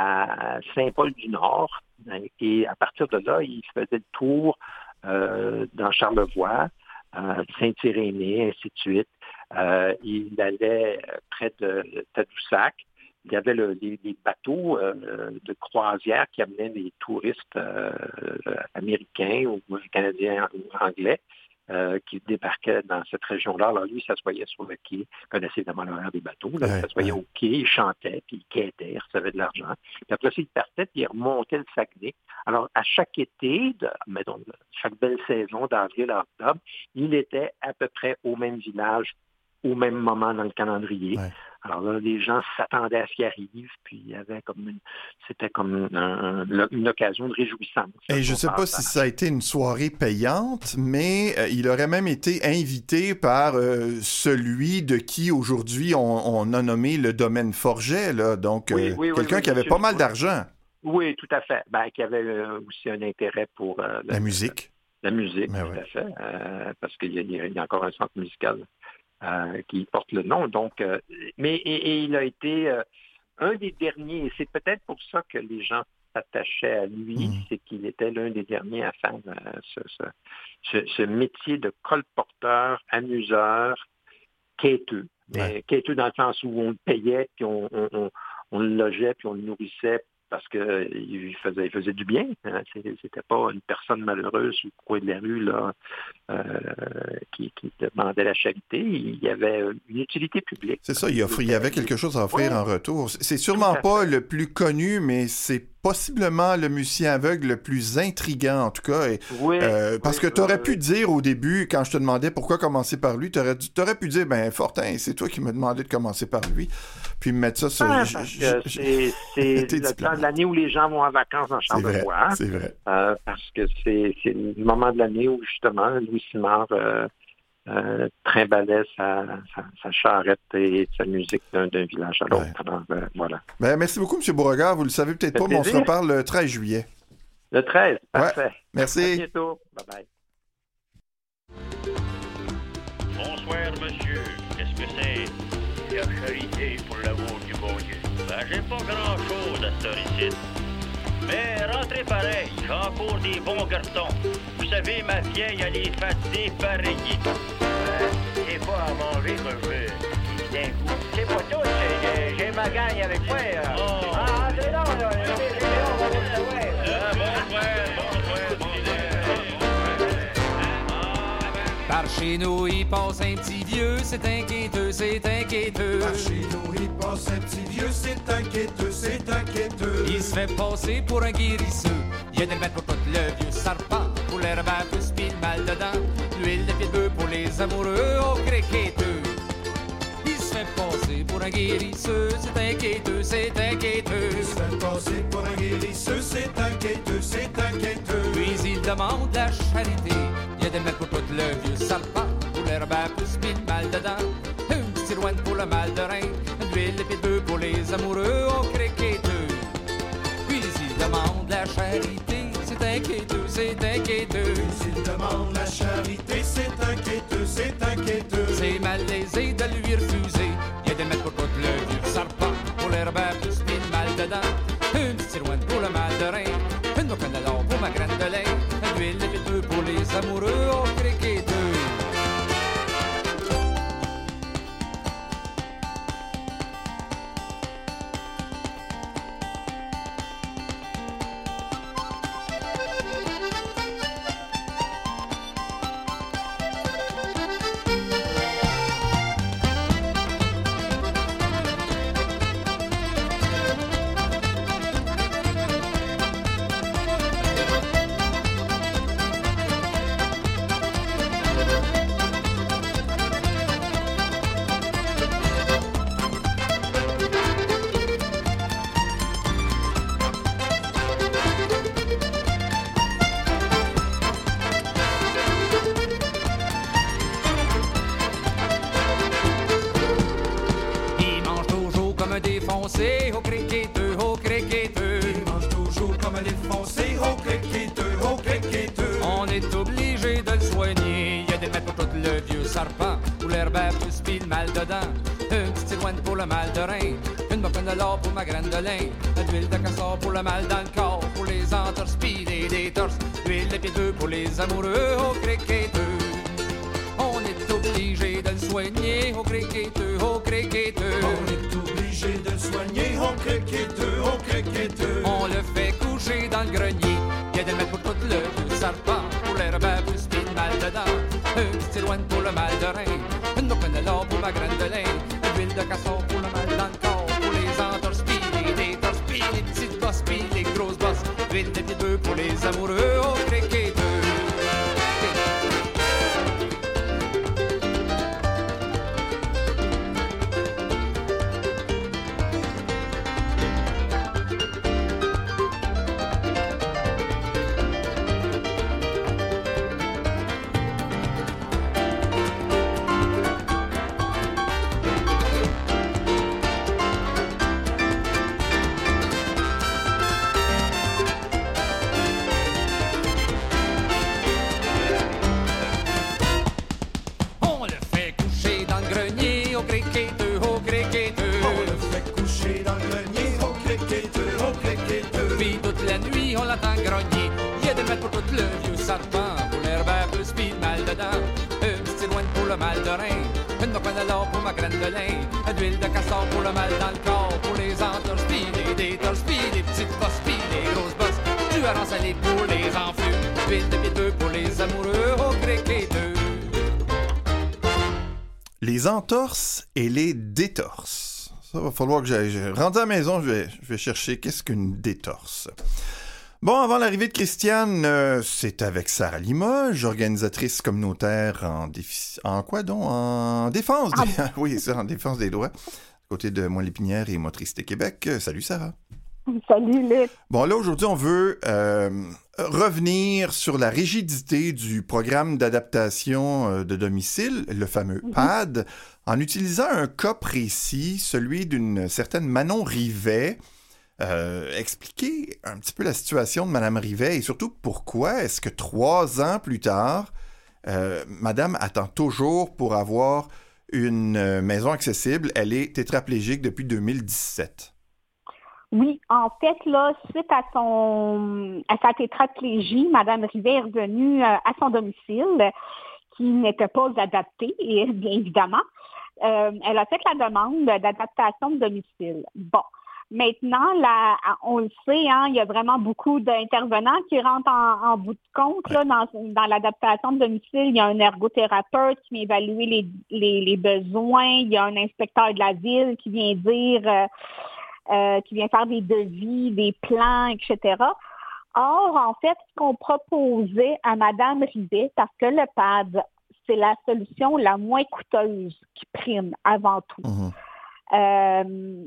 à Saint-Paul-du-Nord. Et à partir de là, il faisait le tour euh, dans Charlevoix, euh, Saint-Irénée, ainsi de suite. Euh, il allait près de Tadoussac. Il y avait le, les, les bateaux euh, de croisière qui amenaient les touristes euh, américains ou canadiens ou anglais euh, qui débarquaient dans cette région-là. Alors lui, il s'assoyait sur le quai, il connaissait évidemment l'horaire des bateaux. Là, Ouais, il s'assoyait ouais. au quai, il chantait, puis il quêtait, il recevait de l'argent. Puis après ça, il partait, puis il remontait le Saguenay. Alors, à chaque été, de, mettons, chaque belle saison d'avril à octobre, il était à peu près au même village, au même moment dans le calendrier. Ouais. Alors là, les gens s'attendaient à ce qu'il arrive, puis il y avait comme une, c'était comme un- un- une occasion de réjouissance. Et je ne sais pas si ça a été une soirée payante, mais euh, il aurait même été invité par euh, celui de qui aujourd'hui on, on a nommé le domaine Forget, là. Donc Oui, euh, oui, oui, quelqu'un oui, qui avait monsieur, pas mal oui. d'argent. Oui, tout à fait. Ben, qui avait euh, aussi un intérêt pour euh, La musique. La musique, Ben tout ouais. à fait, euh, parce qu'il y a, il y a- il y a encore un centre musical euh, qui porte le nom. Donc, euh, mais et, et il a été euh, un des derniers, et c'est peut-être pour ça que les gens s'attachaient à lui, Mm. c'est qu'il était l'un des derniers à faire euh, ce, ce, ce, ce métier de colporteur, amuseur, quêteux. Mais Ouais. quêteux dans le sens où on le payait, puis on, on, on, on le logeait, puis on le nourrissait parce qu'il faisait, il faisait du bien. Hein. C'est- C'était pas une personne malheureuse au coin de la rue là, euh, qui, qui demandait la charité. Il y avait une utilité publique. C'est ça, il, offre- il y avait quelque chose à offrir Oui. en retour. C'est sûrement Tout à pas fait. le plus connu, mais c'est possiblement le musicien aveugle le plus intriguant, en tout cas. Et, Oui, euh, parce oui, que tu aurais oui, pu oui. dire au début, quand je te demandais pourquoi commencer par lui, tu aurais, pu dire, ben Fortin, c'est toi qui me demandais de commencer par lui. Puis me mettre ça sur... Ah, j- parce j- que j- c'est c'est T'es le temps diplomate. de l'année où les gens vont en vacances dans C'est vrai, Charlevoix. c'est vrai. Euh, parce que c'est c'est le moment de l'année où, justement, Louis Simard euh, euh, trimballait sa, sa, sa charrette et sa musique d'un d'un village à l'autre. Ouais. Alors, euh, voilà. Ben, merci beaucoup, M. Beauregard. Vous le savez peut-être Ça pas, fait mais on se plaisir. reparle le treize juillet. Le treize, parfait. À Merci. bientôt. Bye-bye. Bonsoir, monsieur. Qu'est-ce que c'est? La charité pour l'amour du bon Dieu. Ben, j'ai pas grand-chose à cette heure ici. Mais rentrez pareil, j'ai encore des bons garçons. Vous savez, ma vieille, elle est faite dépareillée. Ben, j'ai pas à manger que je veux. D'un coup. C'est pas tout, j'ai- j'ai ma gang avec moi. Oh. Ah, entrez donc, là. Entrez, on va vous le savoir. Ah, bonsoir, bonsoir, bonsoir. Par chez nous, il passe un petit vieux, c'est inquiéteux, c'est inquiéteux. Par chez nous, il passe un petit vieux, c'est inquiéteux, c'est inquiéteux. Il se fait passer pour un guérisseux. Il y a des remèdes pour tout le vieux serpent, pour l'herbe à pouce pis le mal dedans. L'huile de pied de bœuf pour les amoureux, au criqueteux. Il se fait passer pour un guérisseux, c'est inquiéteux, c'est inquiéteux. Il se fait passer pour un guérisseux, c'est inquiéteux, c'est inquiéteux. Puis il demande la charité. Il y a des remèdes pour tout le vieux serpent, pour l'herbe à pouce pis le mal dedans. Une petite iroine pour le mal de rein, de l'huile de pied de bœuf pour les amoureux, au criqueteux. Puis il demande la charité, c'est inquiéteux, c'est inquiéteux. Puis il demande la charité, c'est inquiéteux, c'est inquiéteux. C'est malaisé de lui refuser. Il y a des remèdes pour tout le vieux serpent, pour l'herbe à pouce pis le mal dedans. Une petite iroine pour le mal de rein, une boucane d'or pour ma graine de lait, de l'huile de pied de bœuf pour les amoureux, au criqueteux. serpent, pour l'herbe à plus pis le mal dedans. Une petite cirouette pour le mal de rein, une mopine de l'or pour ma graine de lin, de l'huile de castor pour le mal dans le corps, pour les entorses pis les détorses, l'huile de pied d'œuf pour les amoureux au criqueteux. On est obligé de le soigner au criqueteux, au criqueteux. On est obligé de le soigner au criqueteux, au criqueteux. On le fait coucher dans le grenier, y a des mettre pour tout le vieux serpent, pour l'herbe à plus pis le mal dedans. Une petite cirouette pour le mal de rein, une mopine de l'or pour ma graine de lin, de l'huile de castor pour le mal dans le corps, pour les entorses pis les détorses pis les petites bosses pis les grosses bosses, l'huile de pied d'œuf pour les amoureux au criqueteux. On le fait coucher dans le grenier au criqueteux, au criqueteux. On le fait coucher dans le grenier au criqueteux, au criqueteux. Puis toute la nuit on l'entend grogner, y a des mètres pour tout le vieux serpent, pour l'herbe à plus pis le mal dedans. Une petite cirouette pour le mal de rein, une mopine de l'or pour ma graine de lin, de l'huile de castor pour le mal dans le corps, pour les entorses pis les détorses pis les petites bosses pis les grosses bosses, du hareng salé pour les enflures, l'huile de pied d'œuf pour les amoureux au criqueteux. Les entorses et les détorses. Ça va falloir que j'aille. je- Rendu à la maison, je vais, je vais chercher qu'est-ce qu'une détorse. Bon, avant l'arrivée de Christiane, euh, c'est avec Sarah Limoges, organisatrice communautaire en défi... en quoi donc? En défense des... oui, c'est en défense des droits, à côté de Montlépinière et Motricité Québec. Euh, Salut Sarah. Salut, Luc. Bon, là, aujourd'hui, on veut euh, revenir sur la rigidité du programme d'adaptation euh, de domicile, le fameux P A D, en utilisant un cas précis, celui d'une certaine Manon Rivet. Euh, expliquer un petit peu la situation de Mme Rivet et surtout pourquoi est-ce que trois ans plus tard, euh, Madame attend toujours pour avoir une euh, maison accessible. Elle est tétraplégique depuis deux mille dix-sept. Oui, en fait, là, suite à son à sa tétraplégie, Mme Rivet est revenue euh, à son domicile, qui n'était pas adapté, et bien évidemment. Euh, elle a fait la demande d'adaptation de domicile. Bon. Maintenant, là, on le sait, hein, il y a vraiment beaucoup d'intervenants qui rentrent en, en bout de compte là, dans, dans l'adaptation de domicile. Il y a un ergothérapeute qui vient évaluer les, les, les besoins. Il y a un inspecteur de la ville qui vient dire, euh, euh, qui vient faire des devis, des plans, et cetera. Or, en fait, ce qu'on proposait à Mme Rivet, parce que le P A D, c'est la solution la moins coûteuse qui prime avant tout. Mmh. Euh,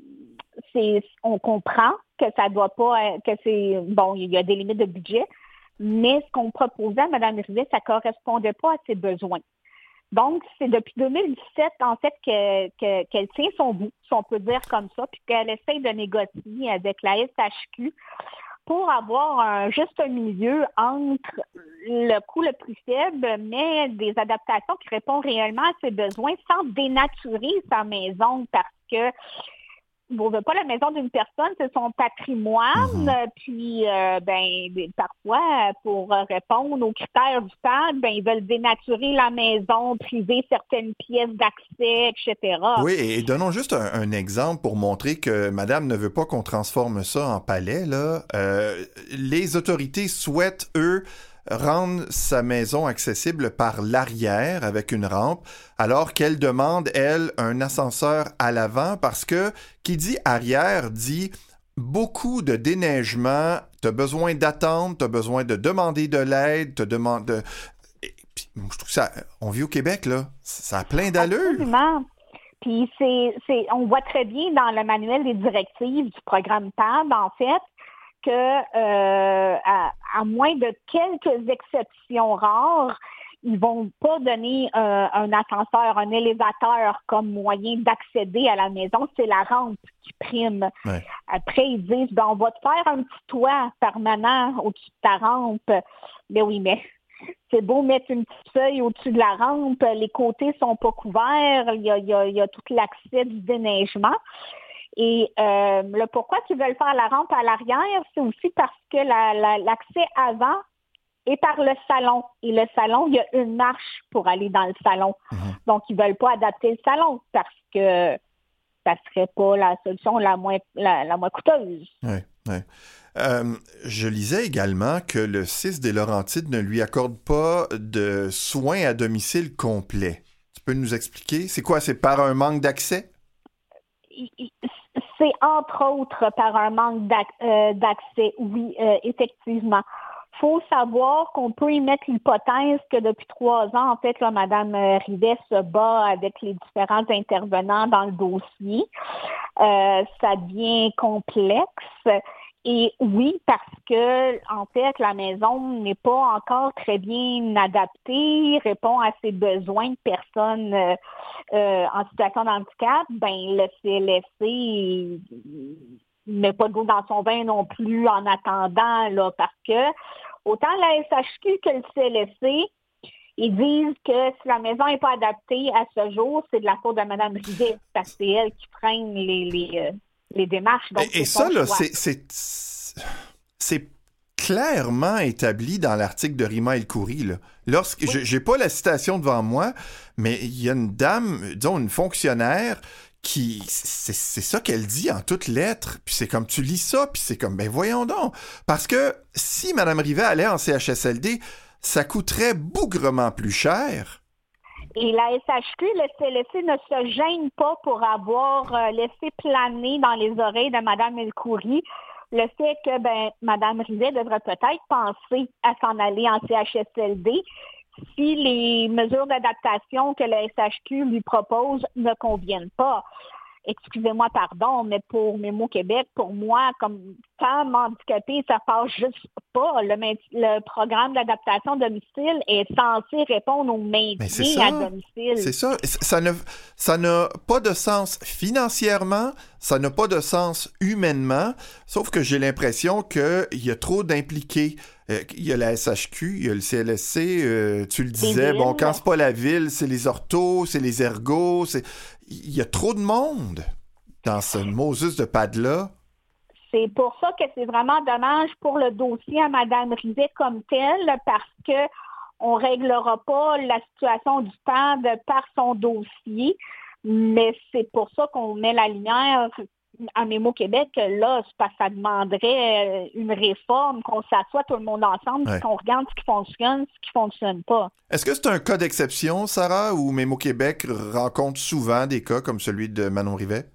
c'est, on comprend que ça doit pas, que c'est, bon, il y a des limites de budget, mais ce qu'on proposait à Mme Rivet, ça correspondait pas à ses besoins. Donc, c'est depuis deux mille dix-sept, en fait, que, que, qu'elle tient son bout, si on peut dire comme ça, puis qu'elle essaye de négocier avec la S H Q pour avoir un juste milieu entre le coût le plus faible, mais des adaptations qui répondent réellement à ses besoins sans dénaturer sa maison, parce que on veut pas la maison d'une personne, c'est son patrimoine. Mm-hmm. Puis, euh, ben, parfois, pour répondre aux critères du P A D, ben, ils veulent dénaturer la maison, priver certaines pièces d'accès, et cetera. Oui, et donnons juste un, un exemple pour montrer que Madame ne veut pas qu'on transforme ça en palais, là. Euh, les autorités souhaitent, eux, rendre sa maison accessible par l'arrière avec une rampe, alors qu'elle demande, elle, un ascenseur à l'avant, parce que qui dit arrière dit beaucoup de déneigement, t'as besoin d'attendre, t'as besoin de demander de l'aide, t'as demandé de... Et puis, je trouve ça... On vit au Québec, là. Ça a plein d'allure. Absolument. Puis c'est, c'est, on voit très bien dans le manuel des directives du programme P A D, en fait, que euh, à, à moins de quelques exceptions rares, ils vont pas donner euh, un ascenseur, un élévateur comme moyen d'accéder à la maison. C'est la rampe qui prime. Ouais. Après, ils disent, ben, on va te faire un petit toit permanent au-dessus de ta rampe. Mais oui, mais c'est beau mettre une petite feuille au-dessus de la rampe, les côtés sont pas couverts, il y a, il y a, il y a tout l'accès du déneigement. Et euh, le pourquoi ils veulent faire la rampe à l'arrière, c'est aussi parce que la, la, l'accès avant est par le salon. Et le salon, il y a une marche pour aller dans le salon. Mmh. Donc, ils veulent pas adapter le salon parce que ça serait pas la solution la moins, la, la moins coûteuse. Oui, oui. Euh, je lisais également que le C I S des Laurentides ne lui accorde pas de soins à domicile complet. Tu peux nous expliquer? C'est quoi? C'est par un manque d'accès? C'est entre autres par un manque d'accès, oui, euh, effectivement. Il faut savoir qu'on peut y mettre l'hypothèse que depuis trois ans, en fait, là, Mme Rivet se bat avec les différents intervenants dans le dossier. Euh, ça devient complexe. Et oui, parce que, en fait, la maison n'est pas encore très bien adaptée, répond à ses besoins de personnes euh, euh, en situation de handicap. Ben, le C L S C met pas de l'eau dans son vin non plus en attendant, là, parce que autant la S H Q que le C L S C, ils disent que si la maison n'est pas adaptée à ce jour, c'est de la faute de Mme Rivet, parce que c'est elle qui freine les, les, euh, les démarches. Donc, et et ça, là, c'est, c'est, c'est clairement établi dans l'article de Rima El-Khoury. Là. Lorsque, oui. je n'ai pas la citation devant moi, mais il y a une dame, disons une fonctionnaire, qui c'est, c'est ça qu'elle dit en toutes lettres. Puis c'est comme, tu lis ça, puis c'est comme, ben voyons donc. Parce que si Mme Rivet allait en C H S L D, ça coûterait bougrement plus cher. Et la S H Q, le C L S C ne se gêne pas pour avoir euh, laissé planer dans les oreilles de Mme El-Khoury le fait que ben, Mme Rivet devrait peut-être penser à s'en aller en C H S L D si les mesures d'adaptation que la S H Q lui propose ne conviennent pas. Excusez-moi, pardon, mais pour Mémo Québec, pour moi, comme femme handicapée, ça passe juste pas. Le, le programme d'adaptation à domicile est censé répondre au maintien à domicile. C'est ça. Ça ne, ça n'a pas de sens financièrement, ça n'a pas de sens humainement, sauf que j'ai l'impression qu'il y a trop d'impliqués. Euh, il y a la S H Q, il y a le C L S C, euh, tu le disais, bon, quand c'est pas la ville, c'est les orthos, c'est les ergos, c'est... Il y a trop de monde dans ce Moses de pad-là. C'est pour ça que c'est vraiment dommage pour le dossier à Mme Rivet comme tel, parce que on réglera pas la situation du pad par son dossier, mais c'est pour ça qu'on met la lumière à Mémo Québec, là, c'est parce que ça demanderait une réforme, qu'on s'assoie tout le monde ensemble, ouais. qu'on regarde ce qui fonctionne, ce qui ne fonctionne pas. Est-ce que c'est un cas d'exception, Sarah, où Mémo Québec rencontre souvent des cas comme celui de Manon Rivet?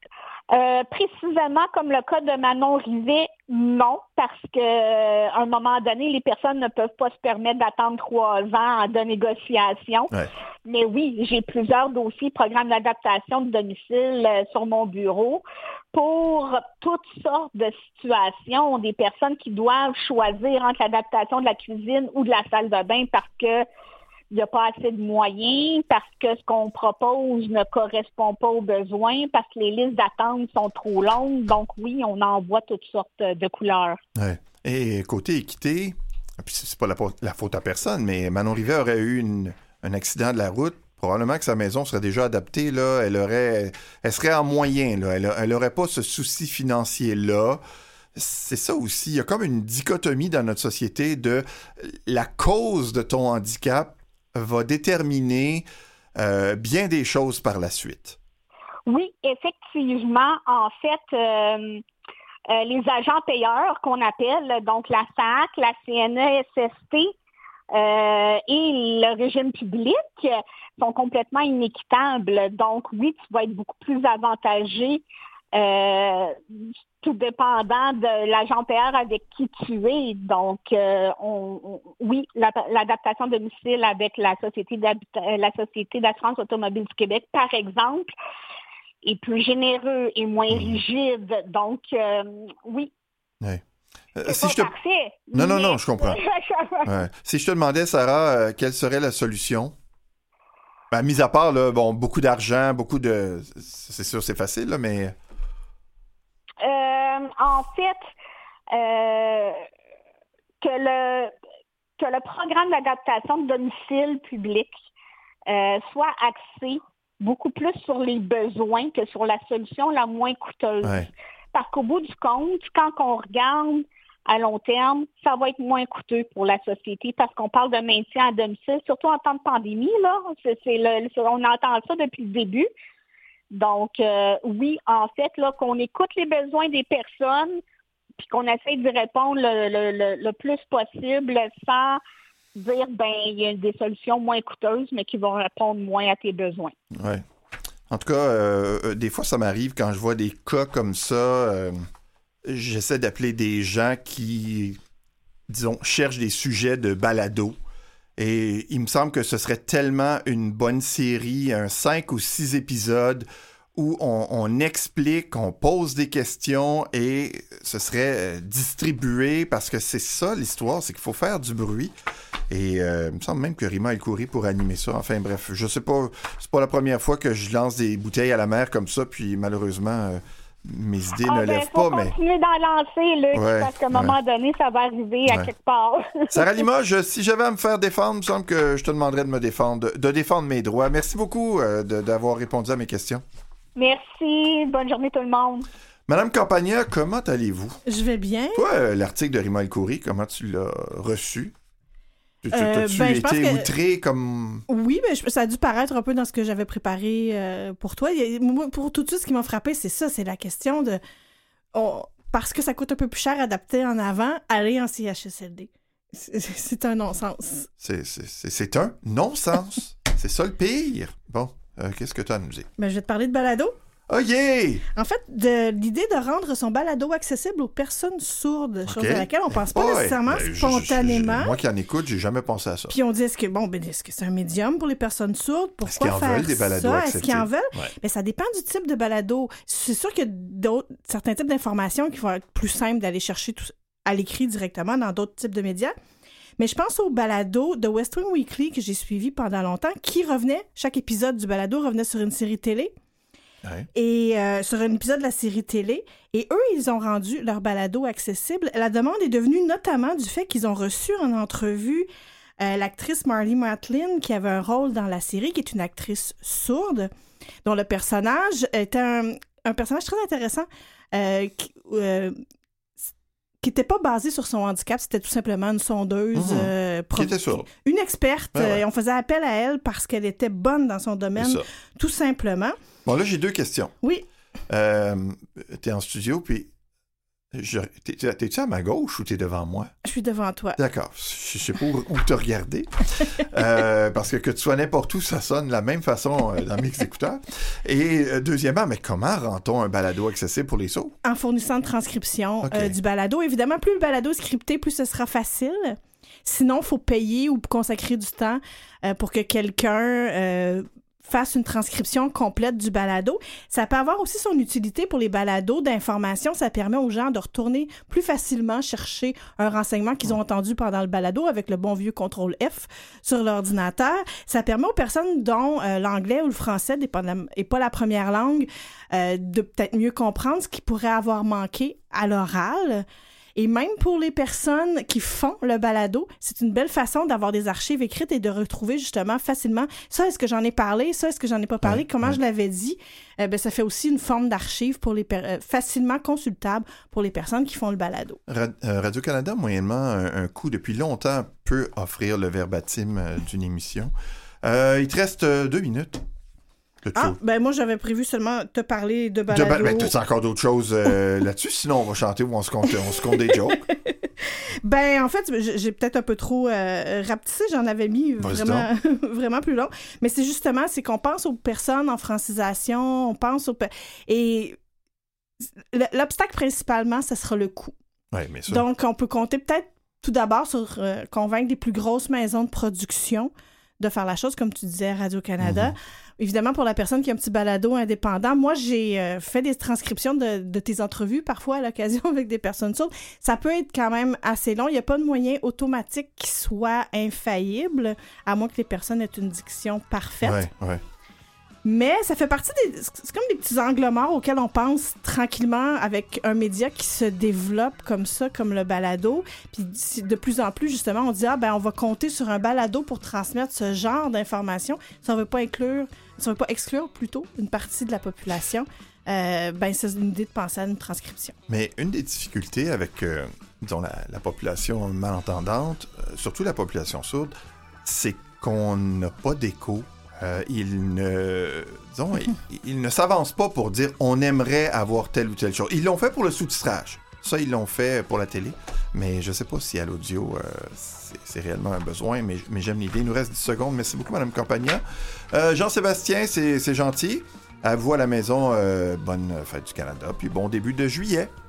Euh, précisément comme le cas de Manon Rivet, non, parce que euh, à un moment donné, les personnes ne peuvent pas se permettre d'attendre trois ans de négociation. Ouais. Mais oui, j'ai plusieurs dossiers, programmes d'adaptation de domicile euh, sur mon bureau pour toutes sortes de situations, des personnes qui doivent choisir entre l'adaptation de la cuisine ou de la salle de bain parce que il n'y a pas assez de moyens, parce que ce qu'on propose ne correspond pas aux besoins, parce que les listes d'attente sont trop longues. Donc oui, on en voit toutes sortes de couleurs. Ouais. Et côté équité, puis c'est pas la, la faute à personne, mais Manon Rivet aurait eu une, un accident de la route. Probablement que sa maison serait déjà adaptée. Là. Elle aurait, elle serait en moyen. Là. Elle n'aurait pas ce souci financier-là. C'est ça aussi. Il y a comme une dichotomie dans notre société de la cause de ton handicap va déterminer euh, bien des choses par la suite. Oui, effectivement. En fait, euh, euh, les agents payeurs qu'on appelle, donc la S A C, la C N E S S T euh, et le régime public sont complètement inéquitables. Donc oui, tu vas être beaucoup plus avantagé euh, tout dépendant de l'agent payeur avec qui tu es. Donc, euh, on, on, oui, la, l'adaptation de domicile avec la Société, la Société d'assurance automobile du Québec, par exemple, est plus généreux et moins rigide. Donc, euh, oui. Ouais. Euh, c'est si pas je te... parfait. Non, non, mais... non, je comprends. Ouais. Si je te demandais, Sarah, euh, quelle serait la solution? Ben, mis à part, là, bon, beaucoup d'argent, beaucoup de... C'est sûr, c'est facile, là, mais... Euh, en fait, euh, que le que le programme d'adaptation de domicile public euh, soit axé beaucoup plus sur les besoins que sur la solution la moins coûteuse. Ouais. Parce qu'au bout du compte, quand on regarde à long terme, ça va être moins coûteux pour la société parce qu'on parle de maintien à domicile, surtout en temps de pandémie, là. C'est, c'est le, c'est, on entend ça depuis le début. Donc, euh, oui, en fait, là, qu'on écoute les besoins des personnes puis qu'on essaie d'y répondre le, le, le, le plus possible sans dire, ben, il y a des solutions moins coûteuses, mais qui vont répondre moins à tes besoins. Oui. En tout cas, euh, des fois, ça m'arrive quand je vois des cas comme ça, euh, j'essaie d'appeler des gens qui, disons, cherchent des sujets de balado. Et il me semble que ce serait tellement une bonne série, un cinq ou six épisodes où on, on explique, on pose des questions et ce serait distribué parce que c'est ça l'histoire, c'est qu'il faut faire du bruit. Et euh, il me semble même que Rima El-Khoury pourrait animer ça. Enfin bref, je sais pas, c'est pas la première fois que je lance des bouteilles à la mer comme ça, puis malheureusement, euh, mes idées ah, ne ben, lèvent faut pas. Mais continuer d'en lancer, Luc, ouais, parce qu'à un moment ouais. donné, ça va arriver à Ouais. quelque part. Sarah Limoges, si j'avais à me faire défendre, il me semble que je te demanderais de me défendre, de, de défendre mes droits. Merci beaucoup euh, de, d'avoir répondu à mes questions. Merci. Bonne journée tout le monde. Madame Campagna, comment allez-vous? Je vais bien. Toi, euh, l'article de Rima El-Khoury, comment tu l'as reçu? Tu, tu, Euh, t'as-tu ben, je pense été que- outré comme... Oui, mais je- ça a dû paraître un peu dans ce que j'avais préparé euh, pour toi. Il y a- moi, pour tout de suite, ce qui m'a frappé, c'est ça, c'est la question de... on- parce que ça coûte un peu plus cher adapter en avant, aller en C H S L D. C'est, c'est un non-sens. C'est, c'est, c'est, c'est un non-sens. C'est ça le pire. Bon, euh, qu'est-ce que tu as à nous dire? Ben, je vais te parler de balado. Oh yeah! En fait, de l'idée de rendre son balado accessible aux personnes sourdes, chose Ok. à laquelle on pense pas Ouais, nécessairement ben, je- je- spontanément. je- moi qui en écoute, j'ai jamais pensé à ça. Puis on dit, est-ce que, bon, ben, est-ce que c'est un médium pour les personnes sourdes? Pourquoi Est-ce qu'ils en faire veulent des balados ça? Est-ce qu'ils en veulent? accessibles? Ouais. Ben, ça dépend du type de balado. C'est sûr qu'il y a d'autres, certains types d'informations qui vont être plus simples d'aller chercher tout, à l'écrit directement dans d'autres types de médias. Mais je pense au balado de West Wing Weekly que j'ai suivi pendant longtemps, qui revenait, chaque épisode du balado revenait sur une série télé. Ouais. Et euh, sur un épisode de la série télé. Et eux, ils ont rendu leur balado accessible. La demande est devenue notamment du fait qu'ils ont reçu en entrevue euh, l'actrice Marlee Matlin, qui avait un rôle dans la série, qui est une actrice sourde, dont le personnage est un, un personnage très intéressant, euh, qui euh, qui n'était pas basé sur son handicap, c'était tout simplement une sondeuse. Mmh. euh, Qui était sourde. Une experte. Ouais, ouais. euh, et on faisait appel à elle parce qu'elle était bonne dans son domaine, C'est ça. tout simplement. Bon, là, j'ai deux questions. Oui. Euh, t'es en studio, puis... Je, t'es, t'es-tu à ma gauche ou t'es devant moi? Je suis devant toi. D'accord. Je sais pas où, où te regarder. Euh, parce que que tu sois n'importe où, ça sonne de la même façon euh, dans mes écouteurs. Et euh, deuxièmement, mais comment rend-on un balado accessible pour les sourds? En fournissant de transcription Ok. euh, du balado. Évidemment, plus le balado est scripté, plus ce sera facile. Sinon, il faut payer ou consacrer du temps euh, pour que quelqu'un euh, fasse une transcription complète du balado. Ça peut avoir aussi son utilité pour les balados d'information. Ça permet aux gens de retourner plus facilement chercher un renseignement qu'ils ont entendu pendant le balado avec le bon vieux contrôle F sur l'ordinateur. Ça permet aux personnes dont euh, l'anglais ou le français n'est pas, la- est pas la première langue euh, de peut-être mieux comprendre ce qui pourrait avoir manqué à l'oral. Et même pour les personnes qui font le balado, c'est une belle façon d'avoir des archives écrites et de retrouver justement facilement ça, est-ce que j'en ai parlé, ça, est-ce que j'en ai pas parlé, Ouais, comment ouais. je l'avais dit. Euh, ben, ça fait aussi une forme d'archive pour les per- euh, facilement consultable pour les personnes qui font le balado. Ra- euh, Radio-Canada, moyennement, un, un coût depuis longtemps peut offrir le verbatim euh, d'une émission. Euh, il te reste euh, deux minutes. Que tu Ah, ben moi, j'avais prévu seulement te parler de De balado. ba- ben, t'as encore d'autres choses euh, là-dessus? Sinon, on va chanter ou on se compte, on se compte des jokes. Ben, en fait, j'ai j'ai peut-être un peu trop euh, rapetissé. J'en avais mis Vas-y vraiment, vraiment plus long. Mais c'est justement, c'est qu'on pense aux personnes en francisation, on pense aux... pe- Et l- l'obstacle, principalement, ce sera le coût. Oui, mais ça... Donc, on peut compter peut-être tout d'abord sur euh, convaincre les plus grosses maisons de production de faire la chose, comme tu disais, à Radio-Canada. Mhm. Évidemment, pour la personne qui a un petit balado indépendant, moi, j'ai euh, fait des transcriptions de, de tes entrevues, parfois à l'occasion avec des personnes sourdes. Ça peut être quand même assez long. Il n'y a pas de moyen automatique qui soit infaillible, à moins que les personnes aient une diction parfaite. Ouais, ouais. Mais ça fait partie des... C'est comme des petits angles morts auxquels on pense tranquillement avec un média qui se développe comme ça, comme le balado. Puis de plus en plus, justement, on dit « Ah, ben on va compter sur un balado pour transmettre ce genre d'informations. Si on ne veut pas inclure, si on veut pas exclure plutôt une partie de la population, euh, ben c'est une idée de penser à une transcription. » Mais une des difficultés avec, euh, disons, la, la population malentendante, euh, surtout la population sourde, c'est qu'on n'a pas d'écho. Euh, ils ne, disons, ils, ils ne s'avancent pas pour dire on aimerait avoir telle ou telle chose. Ils l'ont fait pour le sous-titrage. Ça, ils l'ont fait pour la télé. Mais je ne sais pas si à l'audio, euh, c'est, c'est réellement un besoin. Mais, mais j'aime l'idée. Il nous reste dix secondes. Merci beaucoup, Mme Campagna. Euh, Jean-Sébastien, c'est, c'est gentil. À vous à la maison. Euh, bonne fête du Canada. Puis bon début de juillet.